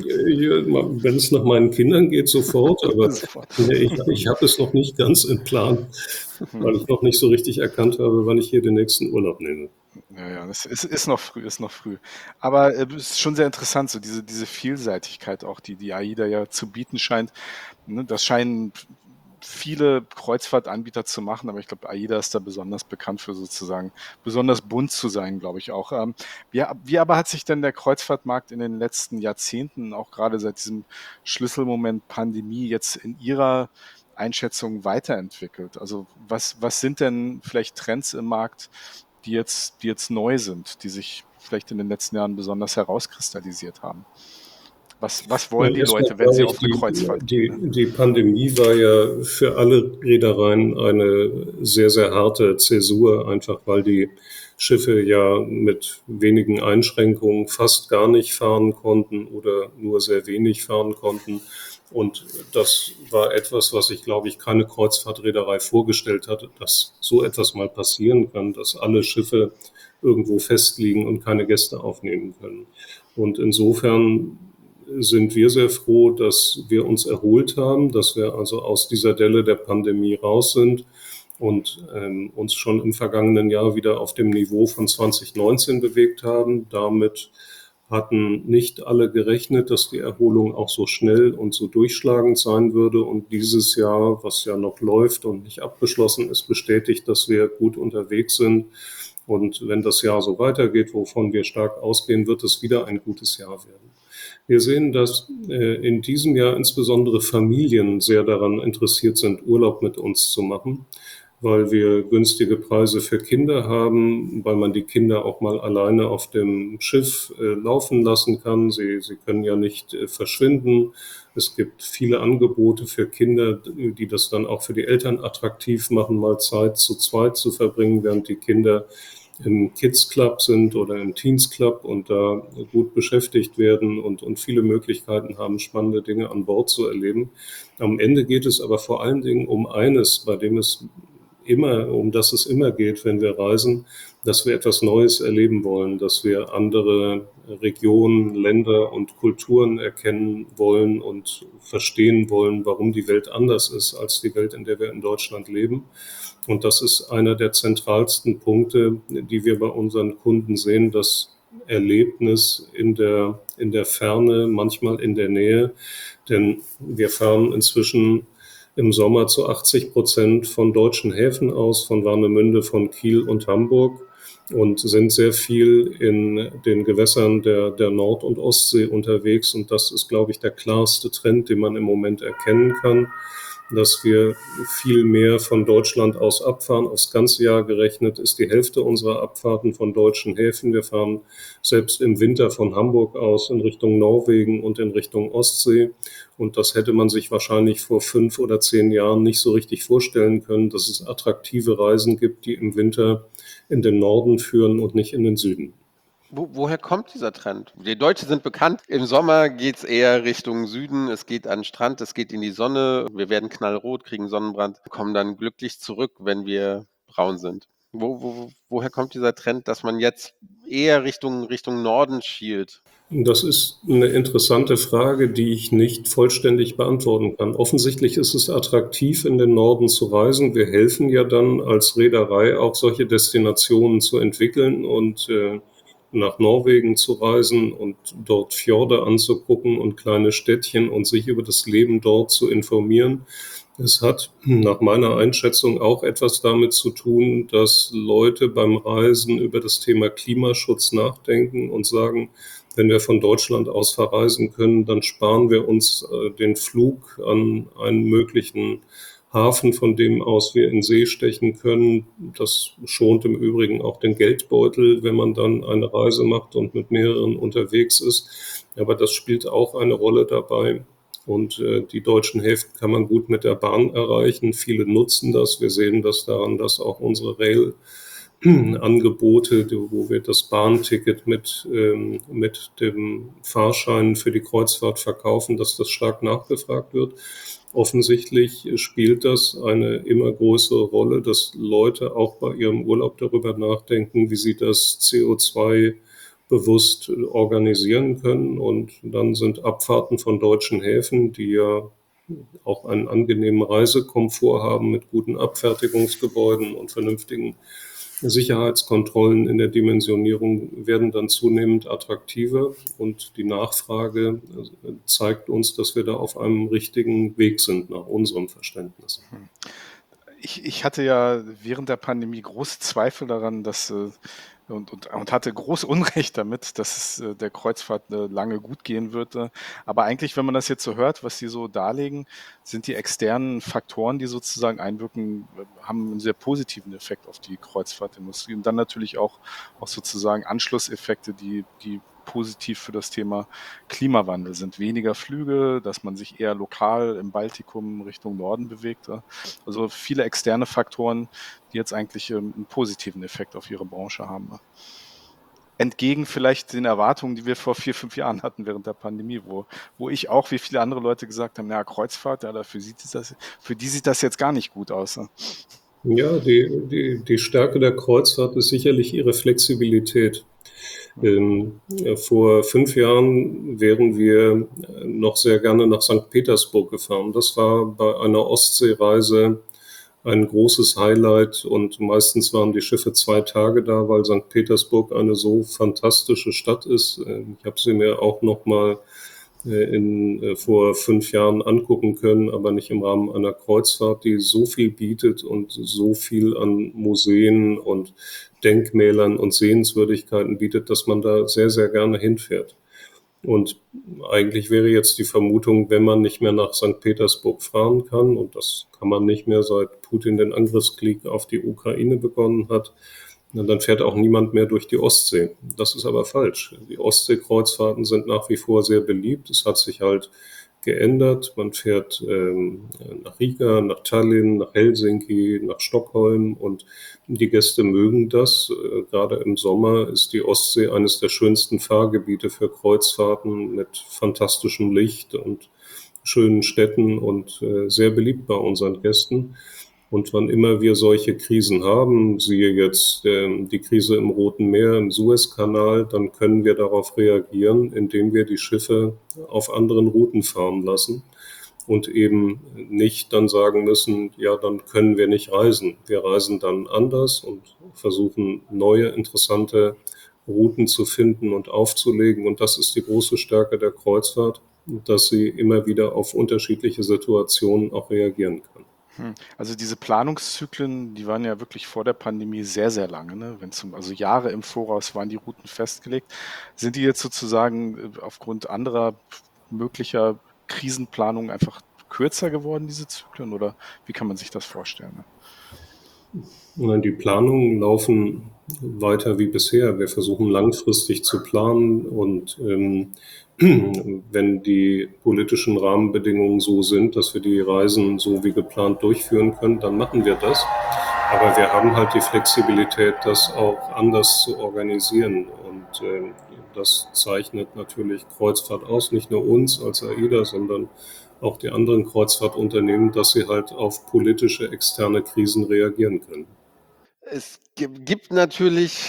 Wenn es nach meinen Kindern geht, sofort, aber ich, ich habe es noch nicht ganz im Plan, weil ich noch nicht so richtig erkannt habe, wann ich hier den nächsten Urlaub nehme. Ja, ja, es ist, ist noch früh, ist noch früh. Aber äh, es ist schon sehr interessant, so diese, diese Vielseitigkeit auch, die die AIDA ja zu bieten scheint. Ne, das scheinen viele Kreuzfahrtanbieter zu machen, aber ich glaube, AIDA ist da besonders bekannt für sozusagen, besonders bunt zu sein, glaube ich auch. Ähm, wie, wie aber hat sich denn der Kreuzfahrtmarkt in den letzten Jahrzehnten, auch gerade seit diesem Schlüsselmoment Pandemie, jetzt in Ihrer Einschätzung weiterentwickelt? Also was, was sind denn vielleicht Trends im Markt, die jetzt, die jetzt neu sind, die sich vielleicht in den letzten Jahren besonders herauskristallisiert haben? Was, was wollen die Leute, wenn sie auf eine Kreuzfahrt gehen? Die, die Pandemie war ja für alle Reedereien eine sehr, sehr harte Zäsur, einfach weil die Schiffe ja mit wenigen Einschränkungen fast gar nicht fahren konnten oder nur sehr wenig fahren konnten. Und das war etwas, was ich, glaube ich, keine Kreuzfahrtreederei vorgestellt hatte, dass so etwas mal passieren kann, dass alle Schiffe irgendwo festliegen und keine Gäste aufnehmen können. Und insofern sind wir sehr froh, dass wir uns erholt haben, dass wir also aus dieser Delle der Pandemie raus sind und ähm, uns schon im vergangenen Jahr wieder auf dem Niveau von zwanzig neunzehn bewegt haben. Damit hatten nicht alle gerechnet, dass die Erholung auch so schnell und so durchschlagend sein würde. Und dieses Jahr, was ja noch läuft und nicht abgeschlossen ist, bestätigt, dass wir gut unterwegs sind. Und wenn das Jahr so weitergeht, wovon wir stark ausgehen, wird es wieder ein gutes Jahr werden. Wir sehen, dass äh, in diesem Jahr insbesondere Familien sehr daran interessiert sind, Urlaub mit uns zu machen, weil wir günstige Preise für Kinder haben, weil man die Kinder auch mal alleine auf dem Schiff äh, laufen lassen kann. Sie, sie können ja nicht äh, verschwinden. Es gibt viele Angebote für Kinder, die das dann auch für die Eltern attraktiv machen, mal Zeit zu zweit zu verbringen, während die Kinder im Kids Club sind oder im Teens Club und da gut beschäftigt werden und, und viele Möglichkeiten haben, spannende Dinge an Bord zu erleben. Am Ende geht es aber vor allen Dingen um eines, bei dem es immer, um das es immer geht, wenn wir reisen, dass wir etwas Neues erleben wollen, dass wir andere Regionen, Länder und Kulturen erkennen wollen und verstehen wollen, warum die Welt anders ist als die Welt, in der wir in Deutschland leben. Und das ist einer der zentralsten Punkte, die wir bei unseren Kunden sehen, das Erlebnis in der, in der Ferne, manchmal in der Nähe. Denn wir fahren inzwischen im Sommer zu achtzig Prozent von deutschen Häfen aus, von Warnemünde, von Kiel und Hamburg, und sind sehr viel in den Gewässern der, der Nord- und Ostsee unterwegs. Und das ist, glaube ich, der klarste Trend, den man im Moment erkennen kann, dass wir viel mehr von Deutschland aus abfahren. Aufs ganze Jahr gerechnet ist die Hälfte unserer Abfahrten von deutschen Häfen. Wir fahren selbst im Winter von Hamburg aus in Richtung Norwegen und in Richtung Ostsee. Und das hätte man sich wahrscheinlich vor fünf oder zehn Jahren nicht so richtig vorstellen können, dass es attraktive Reisen gibt, die im Winter in den Norden führen und nicht in den Süden. Wo, woher kommt dieser Trend? Die Deutschen sind bekannt. Im Sommer geht es eher Richtung Süden. Es geht an den Strand, es geht in die Sonne. Wir werden knallrot, kriegen Sonnenbrand, kommen dann glücklich zurück, wenn wir braun sind. Wo, wo, woher kommt dieser Trend, dass man jetzt eher Richtung, Richtung Norden schielt? Das ist eine interessante Frage, die ich nicht vollständig beantworten kann. Offensichtlich ist es attraktiv, in den Norden zu reisen. Wir helfen ja dann als Reederei auch, solche Destinationen zu entwickeln und äh, nach Norwegen zu reisen und dort Fjorde anzugucken und kleine Städtchen und sich über das Leben dort zu informieren. Es hat nach meiner Einschätzung auch etwas damit zu tun, dass Leute beim Reisen über das Thema Klimaschutz nachdenken und sagen, wenn wir von Deutschland aus verreisen können, dann sparen wir uns äh, den Flug an einen möglichen Hafen, von dem aus wir in See stechen können. Das schont im Übrigen auch den Geldbeutel, wenn man dann eine Reise macht und mit mehreren unterwegs ist. Aber das spielt auch eine Rolle dabei. Und äh, die deutschen Häfen kann man gut mit der Bahn erreichen. Viele nutzen das. Wir sehen das daran, dass auch unsere Rail Angebote, wo wir das Bahnticket mit, ähm, mit dem Fahrschein für die Kreuzfahrt verkaufen, dass das stark nachgefragt wird. Offensichtlich spielt das eine immer größere Rolle, dass Leute auch bei ihrem Urlaub darüber nachdenken, wie sie das C O zwei bewusst organisieren können. Und dann sind Abfahrten von deutschen Häfen, die ja auch einen angenehmen Reisekomfort haben mit guten Abfertigungsgebäuden und vernünftigen Sicherheitskontrollen in der Dimensionierung, werden dann zunehmend attraktiver, und die Nachfrage zeigt uns, dass wir da auf einem richtigen Weg sind, nach unserem Verständnis. Ich, ich hatte ja während der Pandemie große Zweifel daran, dass äh, und, und, und hatte groß Unrecht damit, dass es äh, der Kreuzfahrt äh, lange gut gehen würde. Aber eigentlich, wenn man das jetzt so hört, was Sie so darlegen, sind die externen Faktoren, die sozusagen einwirken, äh, haben einen sehr positiven Effekt auf die Kreuzfahrtindustrie. Und dann natürlich auch, auch sozusagen Anschlusseffekte, die, die positiv für das Thema Klimawandel sind. Weniger Flüge, dass man sich eher lokal im Baltikum Richtung Norden bewegt. Also viele externe Faktoren, die jetzt eigentlich ähm, einen positiven Effekt auf ihre Branche haben. Entgegen vielleicht den Erwartungen, die wir vor vier, fünf Jahren hatten während der Pandemie, wo, wo ich auch, wie viele andere Leute gesagt haben, ja, Kreuzfahrt, ja, dafür sieht das, für die sieht das jetzt gar nicht gut aus. Ne? Ja, die, die, die Stärke der Kreuzfahrt ist sicherlich ihre Flexibilität. Ähm, vor fünf Jahren wären wir noch sehr gerne nach Sankt Petersburg gefahren. Das war bei einer Ostseereise ein großes Highlight, und meistens waren die Schiffe zwei Tage da, weil Sankt Petersburg eine so fantastische Stadt ist. Ich habe sie mir auch noch mal in, vor fünf Jahren angucken können, aber nicht im Rahmen einer Kreuzfahrt, die so viel bietet und so viel an Museen und Denkmälern und Sehenswürdigkeiten bietet, dass man da sehr, sehr gerne hinfährt. Und eigentlich wäre jetzt die Vermutung, wenn man nicht mehr nach Sankt Petersburg fahren kann, und das kann man nicht mehr, seit Putin den Angriffskrieg auf die Ukraine begonnen hat, dann fährt auch niemand mehr durch die Ostsee. Das ist aber falsch. Die Ostseekreuzfahrten sind nach wie vor sehr beliebt. Es hat sich halt geändert. Man fährt ähm, nach Riga, nach Tallinn, nach Helsinki, nach Stockholm, und die Gäste mögen das. Äh, gerade im Sommer ist die Ostsee eines der schönsten Fahrgebiete für Kreuzfahrten mit fantastischem Licht und schönen Städten und äh, sehr beliebt bei unseren Gästen. Und wann immer wir solche Krisen haben, siehe jetzt äh, die Krise im Roten Meer, im Suezkanal, dann können wir darauf reagieren, indem wir die Schiffe auf anderen Routen fahren lassen und eben nicht dann sagen müssen, ja, dann können wir nicht reisen. Wir reisen dann anders und versuchen neue, interessante Routen zu finden und aufzulegen. Und das ist die große Stärke der Kreuzfahrt, dass sie immer wieder auf unterschiedliche Situationen auch reagieren kann. Hm. Also diese Planungszyklen, die waren ja wirklich vor der Pandemie sehr, sehr lange. Ne? Wenn zum, also Jahre im Voraus waren die Routen festgelegt. Sind die jetzt sozusagen äh, aufgrund anderer möglicher Krisenplanung einfach kürzer geworden, diese Zyklen? Oder wie kann man sich das vorstellen? Nein, die Planungen laufen weiter wie bisher. Wir versuchen langfristig zu planen und ähm, wenn die politischen Rahmenbedingungen so sind, dass wir die Reisen so wie geplant durchführen können, dann machen wir das. Aber wir haben halt die Flexibilität, das auch anders zu organisieren. Und äh, das zeichnet natürlich Kreuzfahrt aus, nicht nur uns als AIDA, sondern auch die anderen Kreuzfahrtunternehmen, dass sie halt auf politische externe Krisen reagieren können. Es gi- gibt natürlich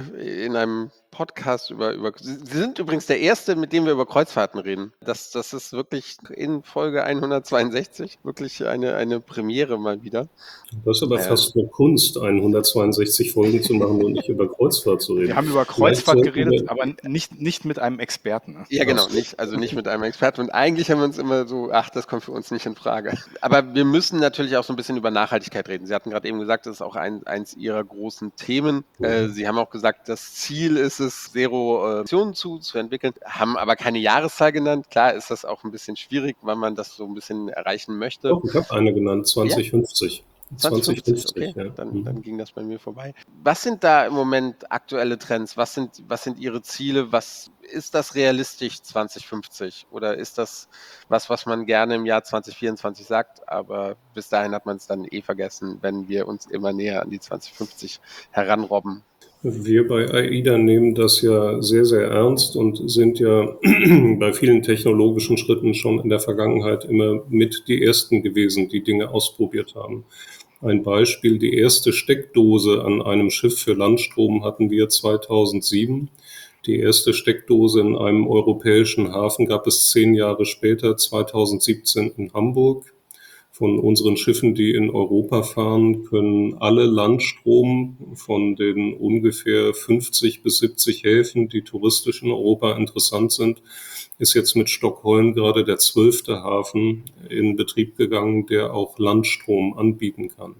in einem Podcast über, über Sie Sie sind übrigens der Erste, mit dem wir über Kreuzfahrten reden. Das, das ist wirklich in Folge hundertzweiundsechzig wirklich eine, eine Premiere mal wieder. Das ist aber Äh, fast eine Kunst, hundertzweiundsechzig Folgen zu machen und nicht über Kreuzfahrt zu reden. Wir haben über Vielleicht Kreuzfahrt sollten geredet, wir- aber nicht, nicht mit einem Experten. Ne? Ja, genau, nicht, also nicht mit einem Experten. Und eigentlich haben wir uns immer so, ach, das kommt für uns nicht in Frage. Aber wir müssen natürlich auch so ein bisschen über Nachhaltigkeit reden. Sie hatten gerade eben gesagt, das ist auch ein, eins Ihrer großen Themen. Äh, Sie haben auch gesagt, das Ziel ist es, Zero äh, Emissionen zu, zu entwickeln, haben aber keine Jahreszahl genannt. Klar ist das auch ein bisschen schwierig, weil man das so ein bisschen erreichen möchte. Doch, ich habe eine genannt, zwanzig fünfzig. zwanzig fünfzig, okay, ja. dann, Mhm. dann ging das bei mir vorbei. Was sind da im Moment aktuelle Trends? Was sind, was sind Ihre Ziele? Was ist das realistisch zwanzig fünfzig? Oder ist das was, was man gerne im Jahr zwanzig vierundzwanzig sagt, aber bis dahin hat man es dann eh vergessen, wenn wir uns immer näher an die zwanzig fünfzig heranrobben? Wir bei AIDA nehmen das ja sehr, sehr ernst und sind ja bei vielen technologischen Schritten schon in der Vergangenheit immer mit die Ersten gewesen, die Dinge ausprobiert haben. Ein Beispiel, die erste Steckdose an einem Schiff für Landstrom hatten wir zweitausendsieben. Die erste Steckdose in einem europäischen Hafen gab es zehn Jahre später, zweitausendsiebzehn in Hamburg. Von unseren Schiffen, die in Europa fahren, können alle Landstrom von den ungefähr fünfzig bis siebzig Häfen, die touristisch in Europa interessant sind, ist jetzt mit Stockholm gerade der zwölfte Hafen in Betrieb gegangen, der auch Landstrom anbieten kann.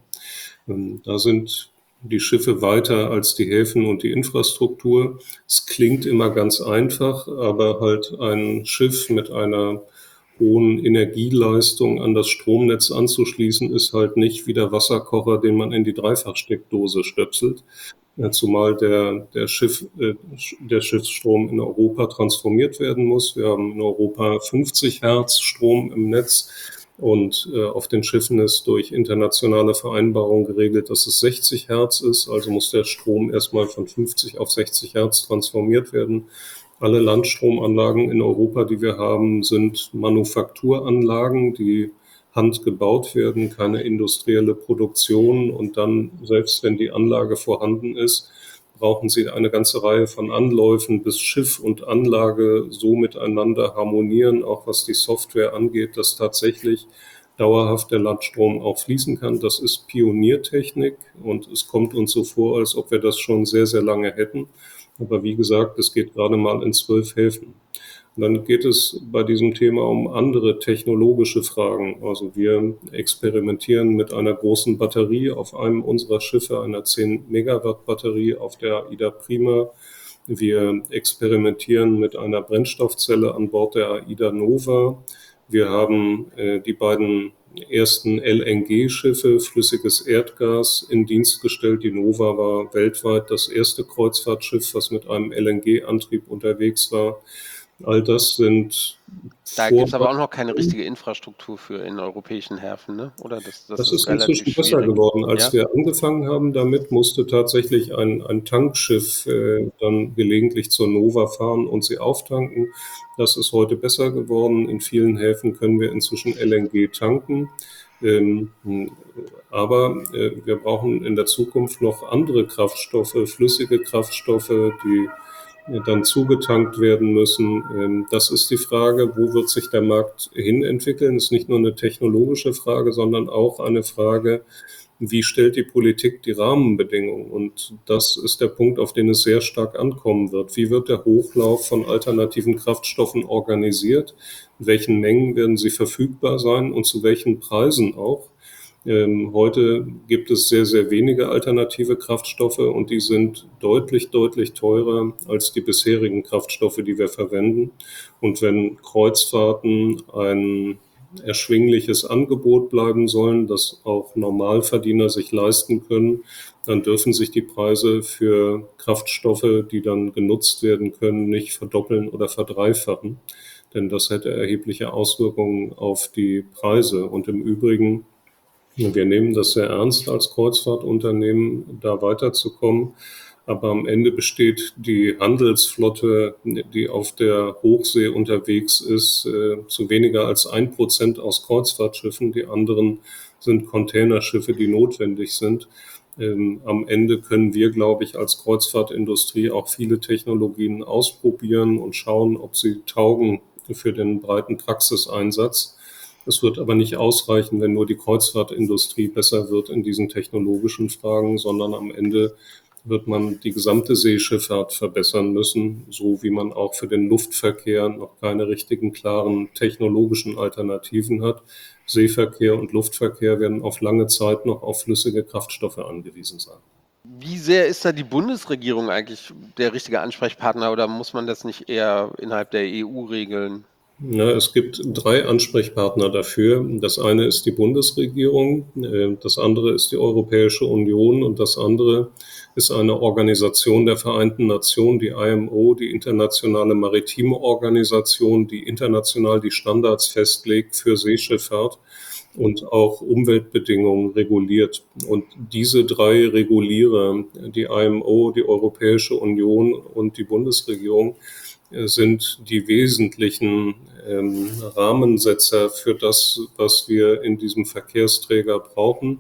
Da sind die Schiffe weiter als die Häfen und die Infrastruktur. Es klingt immer ganz einfach, aber halt ein Schiff mit einer hohen Energieleistung an das Stromnetz anzuschließen, ist halt nicht wie der Wasserkocher, den man in die Dreifachsteckdose stöpselt. Zumal der, der, Schiff, äh, der Schiffsstrom in Europa transformiert werden muss. Wir haben in Europa fünfzig Hertz Strom im Netz und äh, auf den Schiffen ist durch internationale Vereinbarung geregelt, dass es sechzig Hertz ist. Also muss der Strom erstmal von fünfzig auf sechzig Hertz transformiert werden. Alle Landstromanlagen in Europa, die wir haben, sind Manufakturanlagen, die handgebaut werden, keine industrielle Produktion. Und dann, selbst wenn die Anlage vorhanden ist, brauchen sie eine ganze Reihe von Anläufen, bis Schiff und Anlage so miteinander harmonieren, auch was die Software angeht, dass tatsächlich dauerhaft der Landstrom auch fließen kann. Das ist Pioniertechnik und es kommt uns so vor, als ob wir das schon sehr, sehr lange hätten. Aber wie gesagt, es geht gerade mal in zwölf Häfen. Und dann geht es bei diesem Thema um andere technologische Fragen. Also wir experimentieren mit einer großen Batterie auf einem unserer Schiffe, einer zehn Megawatt Batterie auf der AIDA Prima. Wir experimentieren mit einer Brennstoffzelle an Bord der AIDA Nova. Wir haben äh, die beiden ersten L N G-Schiffe, flüssiges Erdgas, in Dienst gestellt. Die Nova war weltweit das erste Kreuzfahrtschiff, was mit einem L N G-Antrieb unterwegs war. All das sind Da gibt es aber auch noch keine richtige Infrastruktur für in europäischen Häfen, ne? Oder das, das, Das ist ist inzwischen relativ besser schwierig. geworden. Als Ja? wir angefangen haben damit, musste tatsächlich ein, ein Tankschiff äh, dann gelegentlich zur Nova fahren und sie auftanken. Das ist heute besser geworden. In vielen Häfen können wir inzwischen L N G tanken. Ähm, aber äh, wir brauchen in der Zukunft noch andere Kraftstoffe, flüssige Kraftstoffe, die äh, dann zugetankt werden müssen. Ähm, das ist die Frage, wo wird sich der Markt hin entwickeln? Das ist nicht nur eine technologische Frage, sondern auch eine Frage, wie stellt die Politik die Rahmenbedingungen? Und das ist der Punkt, auf den es sehr stark ankommen wird. Wie wird der Hochlauf von alternativen Kraftstoffen organisiert? In welchen Mengen werden sie verfügbar sein und zu welchen Preisen auch? Ähm, heute gibt es sehr, sehr wenige alternative Kraftstoffe und die sind deutlich, deutlich teurer als die bisherigen Kraftstoffe, die wir verwenden. Und wenn Kreuzfahrten ein erschwingliches Angebot bleiben sollen, das auch Normalverdiener sich leisten können, dann dürfen sich die Preise für Kraftstoffe, die dann genutzt werden können, nicht verdoppeln oder verdreifachen, denn das hätte erhebliche Auswirkungen auf die Preise. Und im Übrigen, wir nehmen das sehr ernst als Kreuzfahrtunternehmen, da weiterzukommen. Aber am Ende besteht die Handelsflotte, die auf der Hochsee unterwegs ist, äh, zu weniger als ein Prozent aus Kreuzfahrtschiffen. Die anderen sind Containerschiffe, die notwendig sind. Ähm, am Ende können wir, glaube ich, als Kreuzfahrtindustrie auch viele Technologien ausprobieren und schauen, ob sie taugen für den breiten Praxiseinsatz. Es wird aber nicht ausreichen, wenn nur die Kreuzfahrtindustrie besser wird in diesen technologischen Fragen, sondern am Ende wird man die gesamte Seeschifffahrt verbessern müssen, so wie man auch für den Luftverkehr noch keine richtigen, klaren technologischen Alternativen hat. Seeverkehr und Luftverkehr werden auf lange Zeit noch auf flüssige Kraftstoffe angewiesen sein. Wie sehr ist da die Bundesregierung eigentlich der richtige Ansprechpartner oder muss man das nicht eher innerhalb der E U regeln? Ja, es gibt drei Ansprechpartner dafür. Das eine ist die Bundesregierung, äh, das andere ist die Europäische Union und das andere ist eine Organisation der Vereinten Nationen, die I M O, die Internationale Maritime Organisation, die international die Standards festlegt für Seeschifffahrt und auch Umweltbedingungen reguliert. Und diese drei Regulierer, die I M O, die Europäische Union und die Bundesregierung, sind die wesentlichen ähm, Rahmensetzer für das, was wir in diesem Verkehrsträger brauchen.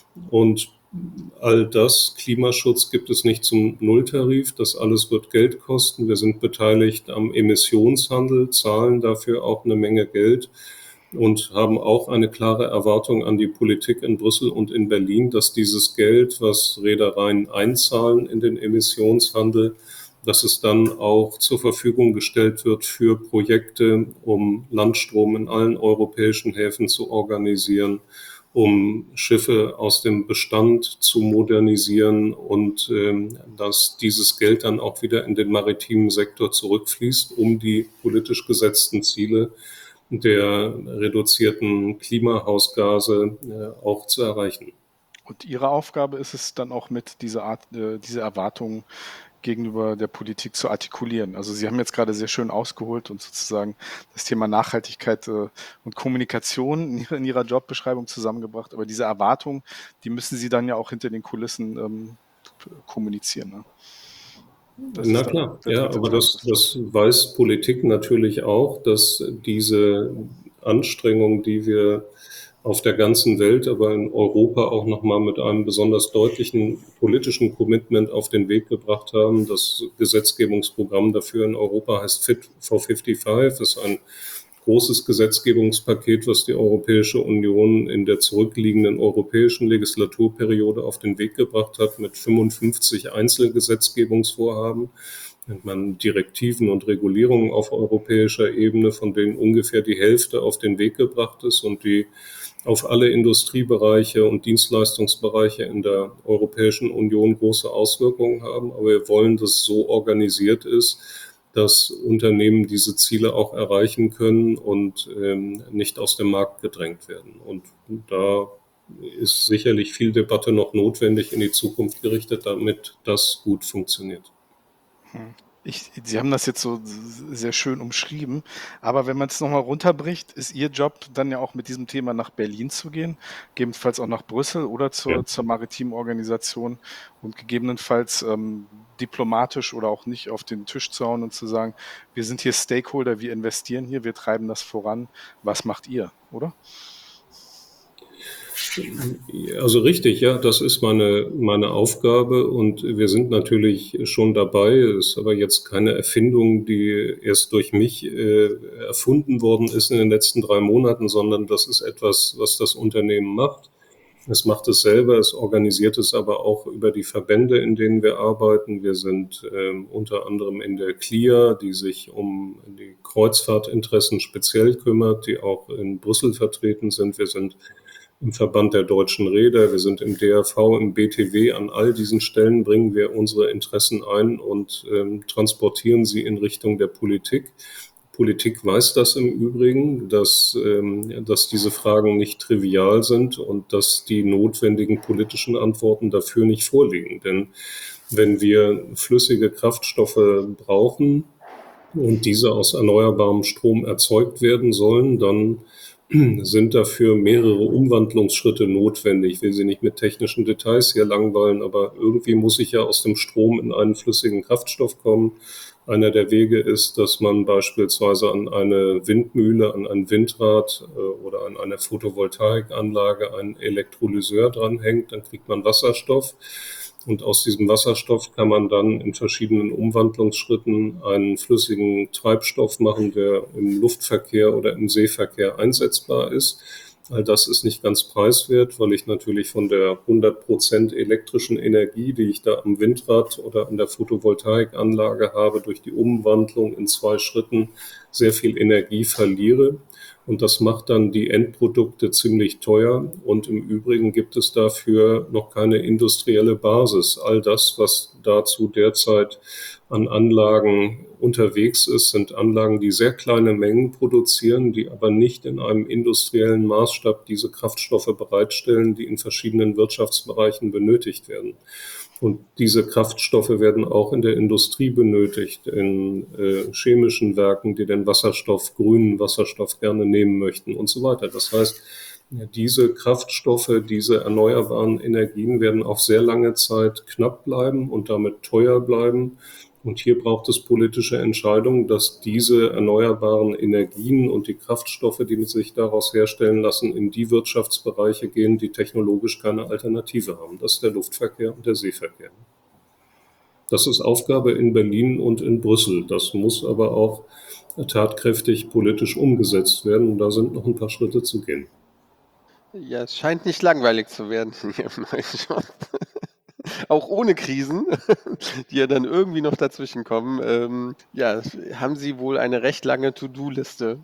Und all das, Klimaschutz gibt es nicht zum Nulltarif, das alles wird Geld kosten. Wir sind beteiligt am Emissionshandel, zahlen dafür auch eine Menge Geld und haben auch eine klare Erwartung an die Politik in Brüssel und in Berlin, dass dieses Geld, was Reedereien einzahlen in den Emissionshandel, dass es dann auch zur Verfügung gestellt wird für Projekte, um Landstrom in allen europäischen Häfen zu organisieren, um Schiffe aus dem Bestand zu modernisieren und ähm, dass dieses Geld dann auch wieder in den maritimen Sektor zurückfließt, um die politisch gesetzten Ziele der reduzierten Klimahausgase äh, auch zu erreichen. Und Ihre Aufgabe ist es dann auch mit dieser Art, äh, diese Erwartungen gegenüber der Politik zu artikulieren. Also Sie haben jetzt gerade sehr schön ausgeholt und sozusagen das Thema Nachhaltigkeit äh, und Kommunikation in ihrer, in ihrer Jobbeschreibung zusammengebracht. Aber diese Erwartungen, die müssen Sie dann ja auch hinter den Kulissen ähm, kommunizieren. Ne? Das Na ist dann klar, der ja, dritte aber Teil. das, das weiß Politik natürlich auch, dass diese Anstrengung, die wir auf der ganzen Welt, aber in Europa auch nochmal mit einem besonders deutlichen politischen Commitment auf den Weg gebracht haben. Das Gesetzgebungsprogramm dafür in Europa heißt Fit for fünfundfünfzig, ist ein großes Gesetzgebungspaket, was die Europäische Union in der zurückliegenden europäischen Legislaturperiode auf den Weg gebracht hat mit fünfundfünfzig Einzelgesetzgebungsvorhaben. Nennt man Direktiven und Regulierungen auf europäischer Ebene, von denen ungefähr die Hälfte auf den Weg gebracht ist und die auf alle Industriebereiche und Dienstleistungsbereiche in der Europäischen Union große Auswirkungen haben. Aber wir wollen, dass es so organisiert ist, dass Unternehmen diese Ziele auch erreichen können und ähm, nicht aus dem Markt gedrängt werden. Und da ist sicherlich viel Debatte noch notwendig in die Zukunft gerichtet, damit das gut funktioniert. Ich, Sie haben das jetzt so sehr schön umschrieben, aber wenn man es nochmal runterbricht, ist Ihr Job dann ja auch mit diesem Thema nach Berlin zu gehen, gegebenenfalls auch nach Brüssel oder zur, Ja. zur maritimen Organisation und gegebenenfalls ähm, diplomatisch oder auch nicht auf den Tisch zu hauen und zu sagen, wir sind hier Stakeholder, wir investieren hier, wir treiben das voran. Was macht ihr, oder? Also richtig, ja, das ist meine, meine Aufgabe und wir sind natürlich schon dabei. Es ist aber jetzt keine Erfindung, die erst durch mich äh, erfunden worden ist in den letzten drei Monaten, sondern das ist etwas, was das Unternehmen macht. Es macht es selber, es organisiert es aber auch über die Verbände, in denen wir arbeiten. Wir sind ähm, unter anderem in der C L I A, die sich um die Kreuzfahrtinteressen speziell kümmert, die auch in Brüssel vertreten sind. Wir sind im Verband der deutschen Reeder, wir sind im D R V, im B T W. An all diesen Stellen bringen wir unsere Interessen ein und ähm, transportieren sie in Richtung der Politik. Politik weiß das im Übrigen, dass, ähm, dass diese Fragen nicht trivial sind und dass die notwendigen politischen Antworten dafür nicht vorliegen. Denn wenn wir flüssige Kraftstoffe brauchen und diese aus erneuerbarem Strom erzeugt werden sollen, dann sind dafür mehrere Umwandlungsschritte notwendig. Ich will Sie nicht mit technischen Details hier langweilen, aber irgendwie muss ich ja aus dem Strom in einen flüssigen Kraftstoff kommen. Einer der Wege ist, dass man beispielsweise an eine Windmühle, an ein Windrad äh, oder an eine Photovoltaikanlage einen Elektrolyseur dranhängt, dann kriegt man Wasserstoff. Und aus diesem Wasserstoff kann man dann in verschiedenen Umwandlungsschritten einen flüssigen Treibstoff machen, der im Luftverkehr oder im Seeverkehr einsetzbar ist. All das ist nicht ganz preiswert, weil ich natürlich von der hundert Prozent elektrischen Energie, die ich da am Windrad oder an der Photovoltaikanlage habe, durch die Umwandlung in zwei Schritten sehr viel Energie verliere. Und das macht dann die Endprodukte ziemlich teuer. Und im Übrigen gibt es dafür noch keine industrielle Basis. All das, was dazu derzeit an Anlagen unterwegs ist, sind Anlagen, die sehr kleine Mengen produzieren, die aber nicht in einem industriellen Maßstab diese Kraftstoffe bereitstellen, die in verschiedenen Wirtschaftsbereichen benötigt werden. Und diese Kraftstoffe werden auch in der Industrie benötigt, in äh, chemischen Werken, die den Wasserstoff, grünen Wasserstoff gerne nehmen möchten und so weiter. Das heißt, diese Kraftstoffe, diese erneuerbaren Energien werden auf sehr lange Zeit knapp bleiben und damit teuer bleiben. Und hier braucht es politische Entscheidungen, dass diese erneuerbaren Energien und die Kraftstoffe, die sich daraus herstellen lassen, in die Wirtschaftsbereiche gehen, die technologisch keine Alternative haben. Das ist der Luftverkehr und der Seeverkehr. Das ist Aufgabe in Berlin und in Brüssel. Das muss aber auch tatkräftig politisch umgesetzt werden. Und da sind noch ein paar Schritte zu gehen. Ja, es scheint nicht langweilig zu werden hier im neuen Job. Auch ohne Krisen, die ja dann irgendwie noch dazwischen kommen. Ähm, ja, haben Sie wohl eine recht lange To-Do-Liste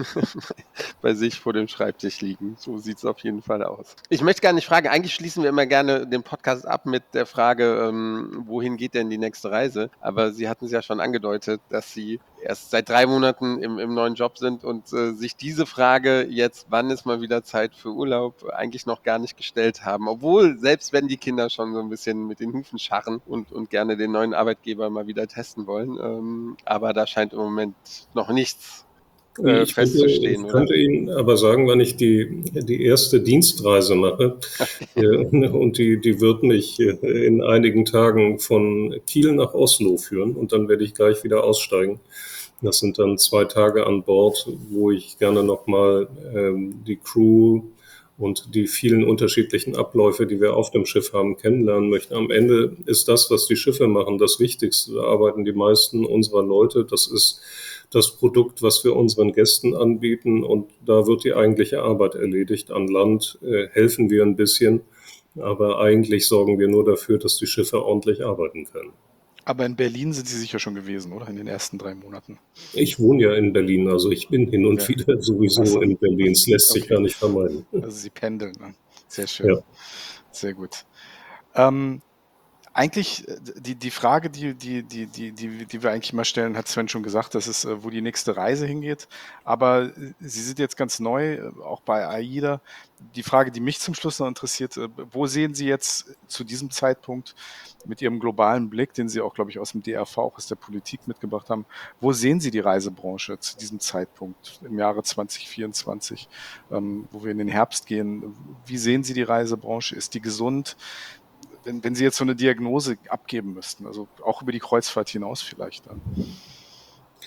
bei sich vor dem Schreibtisch liegen. So sieht es auf jeden Fall aus. Ich möchte gar nicht fragen, eigentlich schließen wir immer gerne den Podcast ab mit der Frage, ähm, wohin geht denn die nächste Reise? Aber Sie hatten es ja schon angedeutet, dass Sie erst seit drei Monaten im, im neuen Job sind und äh, sich diese Frage jetzt, wann ist mal wieder Zeit für Urlaub, eigentlich noch gar nicht gestellt haben. Obwohl, selbst wenn die Kinder schon so ein bisschen mit den Hufen scharren und, und gerne den neuen Arbeitgeber mal wieder testen wollen. Ähm, aber da scheint im Moment noch nichts äh, Ich könnte, festzustehen, ich oder? könnte Ihnen aber sagen, wann ich die, die erste Dienstreise mache. Äh, Und die, die wird mich äh, in einigen Tagen von Kiel nach Oslo führen und dann werde ich gleich wieder aussteigen. Das sind dann zwei Tage an Bord, wo ich gerne nochmal ähm, die Crew und die vielen unterschiedlichen Abläufe, die wir auf dem Schiff haben, kennenlernen möchte. Am Ende ist das, was die Schiffe machen, das Wichtigste. Da arbeiten die meisten unserer Leute. Das ist das Produkt, was wir unseren Gästen anbieten. Und da wird die eigentliche Arbeit erledigt. An Land äh, helfen wir ein bisschen, aber eigentlich sorgen wir nur dafür, dass die Schiffe ordentlich arbeiten können. Aber in Berlin sind Sie sicher schon gewesen, oder? In den ersten drei Monaten. Ich wohne ja in Berlin, also ich bin hin und Ja. wieder sowieso Ach so. in Berlin. Es lässt sich Okay. gar nicht vermeiden. Also Sie pendeln. Ne? Sehr schön. Ja. Sehr gut. Ähm, eigentlich, äh, die, die Frage, die, die, die, die, die, die wir eigentlich immer stellen, hat Sven schon gesagt, das ist, äh, wo die nächste Reise hingeht. Aber äh, Sie sind jetzt ganz neu, äh, auch bei AIDA. Die Frage, die mich zum Schluss noch interessiert, äh, wo sehen Sie jetzt zu diesem Zeitpunkt mit Ihrem globalen Blick, den Sie auch, glaube ich, aus dem D R V, auch aus der Politik mitgebracht haben, wo sehen Sie die Reisebranche zu diesem Zeitpunkt im Jahre zwanzig vierundzwanzig, ähm, wo wir in den Herbst gehen? Wie sehen Sie die Reisebranche? Ist die gesund? Wenn, wenn Sie jetzt so eine Diagnose abgeben müssten, also auch über die Kreuzfahrt hinaus vielleicht dann.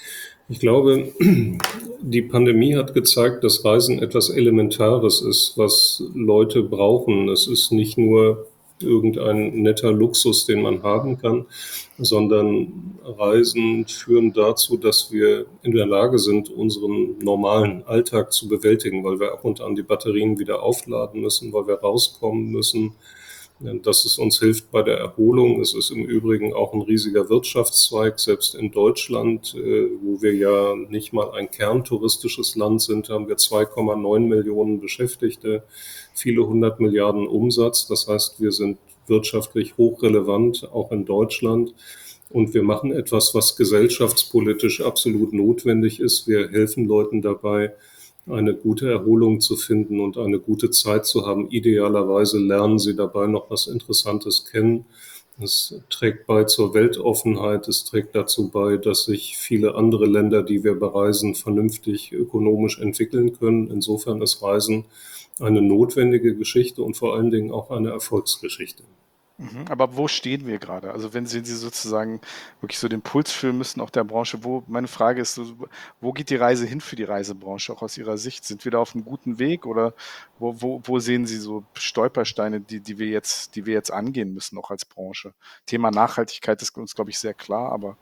Ich glaube, die Pandemie hat gezeigt, dass Reisen etwas Elementares ist, was Leute brauchen. Es ist nicht nur irgendein netter Luxus, den man haben kann, sondern Reisen führen dazu, dass wir in der Lage sind, unseren normalen Alltag zu bewältigen, weil wir ab und an die Batterien wieder aufladen müssen, weil wir rauskommen müssen, dass es uns hilft bei der Erholung. Es ist im Übrigen auch ein riesiger Wirtschaftszweig, selbst in Deutschland, wo wir ja nicht mal ein kerntouristisches Land sind, haben wir zwei Komma neun Millionen Beschäftigte, viele hundert Milliarden Umsatz. Das heißt, wir sind wirtschaftlich hochrelevant, auch in Deutschland. Und wir machen etwas, was gesellschaftspolitisch absolut notwendig ist. Wir helfen Leuten dabei, eine gute Erholung zu finden und eine gute Zeit zu haben. Idealerweise lernen sie dabei noch was Interessantes kennen. Es trägt bei zur Weltoffenheit. Es trägt dazu bei, dass sich viele andere Länder, die wir bereisen, vernünftig ökonomisch entwickeln können. Insofern ist Reisen eine notwendige Geschichte und vor allen Dingen auch eine Erfolgsgeschichte. Mhm, aber wo stehen wir gerade? Also wenn Sie, Sie sozusagen wirklich so den Puls fühlen müssen, auch der Branche, wo, meine Frage ist, so, wo geht die Reise hin für die Reisebranche, auch aus Ihrer Sicht? Sind wir da auf einem guten Weg oder wo, wo, wo sehen Sie so Stolpersteine, die, die wir jetzt, die wir jetzt angehen müssen, auch als Branche? Thema Nachhaltigkeit ist uns, glaube ich, sehr klar, aber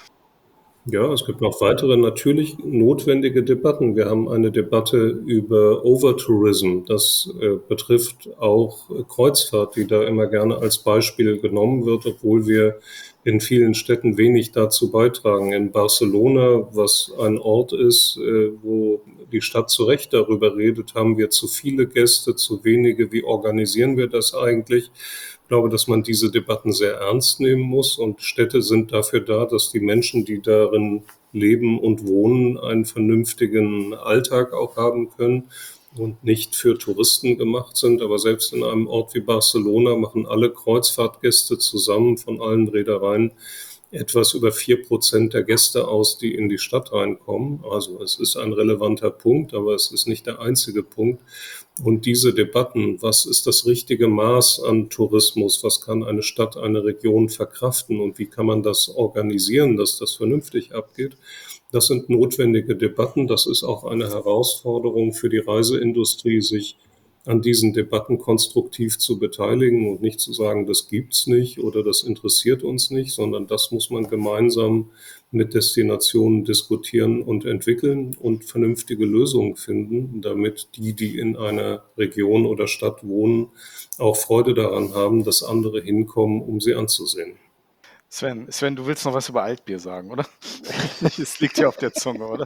Ja, es gibt noch weitere natürlich notwendige Debatten. Wir haben eine Debatte über Overtourism. Das äh, betrifft auch Kreuzfahrt, die da immer gerne als Beispiel genommen wird, obwohl wir in vielen Städten wenig dazu beitragen. In Barcelona, was ein Ort ist, äh, wo die Stadt zu Recht darüber redet, haben wir zu viele Gäste, zu wenige. Wie organisieren wir das eigentlich? Ich glaube, dass man diese Debatten sehr ernst nehmen muss und Städte sind dafür da, dass die Menschen, die darin leben und wohnen, einen vernünftigen Alltag auch haben können und nicht für Touristen gemacht sind. Aber selbst in einem Ort wie Barcelona machen alle Kreuzfahrtgäste zusammen von allen Reedereien etwas über vier Prozent der Gäste aus, die in die Stadt reinkommen. Also es ist ein relevanter Punkt, aber es ist nicht der einzige Punkt. Und diese Debatten, was ist das richtige Maß an Tourismus, was kann eine Stadt, eine Region verkraften und wie kann man das organisieren, dass das vernünftig abgeht, das sind notwendige Debatten. Das ist auch eine Herausforderung für die Reiseindustrie, sich an diesen Debatten konstruktiv zu beteiligen und nicht zu sagen, das gibt's nicht oder das interessiert uns nicht, sondern das muss man gemeinsam mit Destinationen diskutieren und entwickeln und vernünftige Lösungen finden, damit die, die in einer Region oder Stadt wohnen, auch Freude daran haben, dass andere hinkommen, um sie anzusehen. Sven, Sven, du willst noch was über Altbier sagen, oder? Es liegt ja auf der Zunge, oder?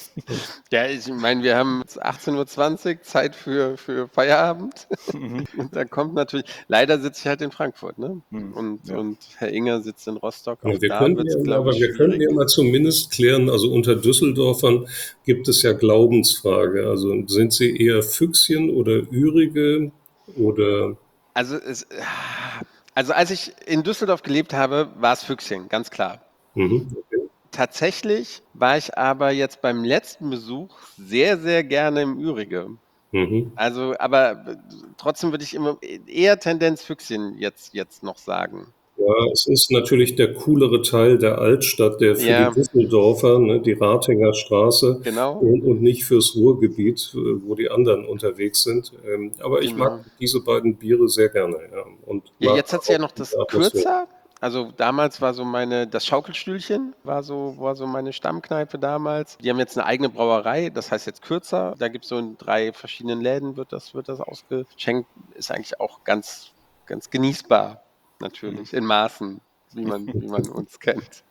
Ja, ich meine, wir haben jetzt achtzehn Uhr zwanzig, Zeit für, für Feierabend. Mhm. Und da kommt natürlich, leider sitze ich halt in Frankfurt, ne? Mhm, Und, ja. und Herr Inger sitzt in Rostock. Auch Ja, wir da können wird es, ja, glaube aber ich, wir können schwierig. ja mal zumindest klären, also unter Düsseldorfern gibt es ja Glaubensfrage. Also sind Sie eher Füchschen oder Ürige oder Also, es, also als ich in Düsseldorf gelebt habe, war es Füchschen, ganz klar. mhm, okay. Tatsächlich war ich aber jetzt beim letzten Besuch sehr, sehr gerne im Ürige. Mhm. Also, aber trotzdem würde ich immer eher Tendenz Füchschen jetzt, jetzt noch sagen. Ja, es ist natürlich der coolere Teil der Altstadt, der für Ja. die Düsseldorfer, ne, die Ratinger Straße Genau. und, und nicht fürs Ruhrgebiet, äh, wo die anderen unterwegs sind. Ähm, aber ich Genau. mag diese beiden Biere sehr gerne. Ja. Und Ja, mag jetzt hat sie ja auch noch das diese Atmosphäre. Kürzer. Also damals war so meine, das Schaukelstühlchen war so, war so meine Stammkneipe damals. Die haben jetzt eine eigene Brauerei, das heißt jetzt Kürzer. Da gibt es so in drei verschiedenen Läden wird das, wird das ausgeschenkt. Ist eigentlich auch ganz, ganz genießbar, natürlich, in Maßen, wie man, wie man uns kennt.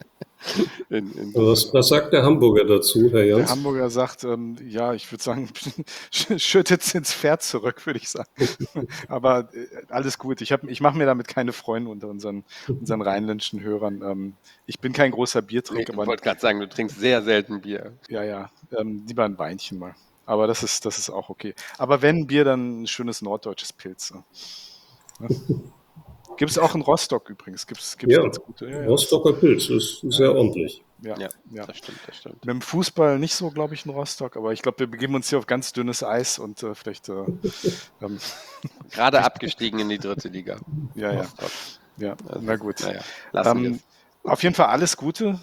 In, in Was, was sagt der Hamburger dazu, Herr Der Jans? Hamburger sagt, ähm, ja, ich würde sagen, schüttet ins Pferd zurück, würde ich sagen. Aber äh, alles gut. Ich, hab- ich mache mir damit keine Freunde unter unseren, unseren rheinländischen Hörern. Ähm, ich bin kein großer Nee, Biertrinker, ich aber wollte gerade sagen, du trinkst sehr selten Bier. ja, ja, ähm, lieber ein Weinchen mal. Aber das ist, das ist auch okay. Aber wenn Bier, dann ein schönes norddeutsches Pilz. Ne? Gibt es auch in Rostock übrigens. Gibt es Ja, ganz gute. Ja, ja, das, Rostocker Pilz ist sehr ordentlich. ja, Ja, ja. das stimmt, das stimmt. Mit dem Fußball nicht so, glaube ich, in Rostock, aber ich glaube, wir begeben uns hier auf ganz dünnes Eis und äh, vielleicht, äh, ähm, Gerade abgestiegen in die dritte Liga. ja, ja, Rostock. ja, Also, na gut. naja, lassen wir Ähm, es. auf jeden Fall alles Gute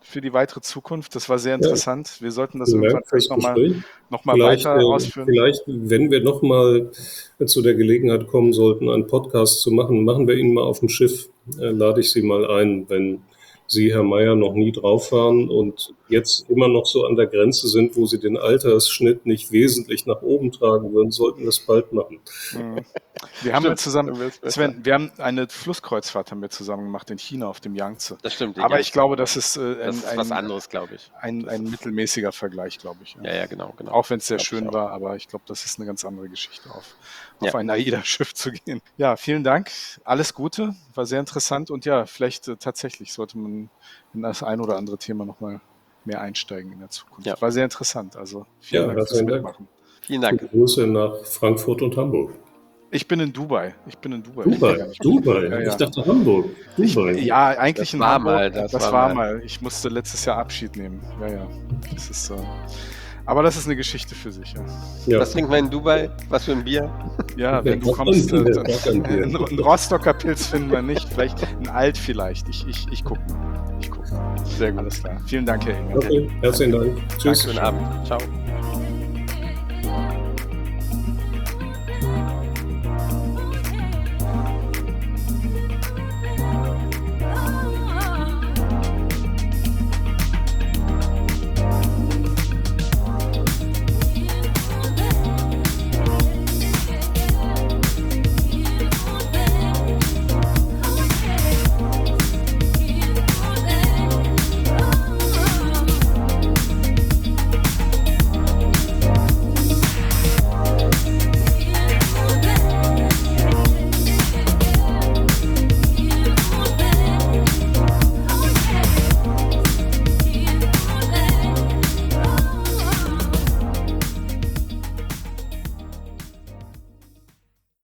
für die weitere Zukunft. Das war sehr Ja. interessant. Wir sollten das Vielen irgendwann Dank fürs vielleicht nochmal Gespräch. noch mal Vielleicht, weiter äh, ausführen. vielleicht, wenn wir nochmal zu der Gelegenheit kommen sollten, einen Podcast zu machen, machen wir ihn mal auf dem Schiff. Äh, lade ich Sie mal ein, wenn Sie, Herr Mayer, noch nie drauf waren und jetzt immer noch so an der Grenze sind, wo Sie den Altersschnitt nicht wesentlich nach oben tragen würden, sollten wir es bald machen. Mhm. Wir haben Stimmt, ja zusammen, dann wird's besser. Sven, wir haben eine Flusskreuzfahrt haben wir zusammen gemacht in China auf dem Yangtze. Das stimmt. die Aber Yangtze. ich glaube, das ist, äh, ein, das ist was ein, anderes, glaube ich. ein, ein mittelmäßiger Vergleich, glaube ich. Ja, ja, genau, genau. Auch wenn es sehr Glaub ich schön auch. war, aber ich glaube, das ist eine ganz andere Geschichte, auf, auf Ja. ein AIDA-Schiff zu gehen. Ja, vielen Dank. Alles Gute, war sehr interessant und ja, vielleicht äh, tatsächlich sollte man in das ein oder andere Thema nochmal mehr einsteigen in der Zukunft. Ja. War sehr interessant. Also vielen Ja, Dank fürs herzlichen Dank. Mitmachen. Vielen Dank. Viele Grüße nach Frankfurt und Hamburg. Ich bin in Dubai. Ich bin in Dubai. Dubai, Dubai. Ja, ja. Ich dachte Hamburg. Dubai. Ja, eigentlich Das in war Hamburg. mal, das das war war mal. mal. Ich musste letztes Jahr Abschied nehmen. Ja, ja. Das ist, äh, aber das ist eine Geschichte für sich. Ja, Ja. Was trinken wir in Dubai? Was für ein Bier? ja wenn du Ja, kommst, äh, gar dann, kein Bier. einen, einen Rostocker Pilz finden wir nicht. Vielleicht ein Alt vielleicht. Ich, ich, ich gucke mal. Ich gucke mal. Sehr gut. Alles klar. Vielen Dank, Herr Enger. Okay, herzlichen Dank. Tschüss. Schönen Abend. Ciao.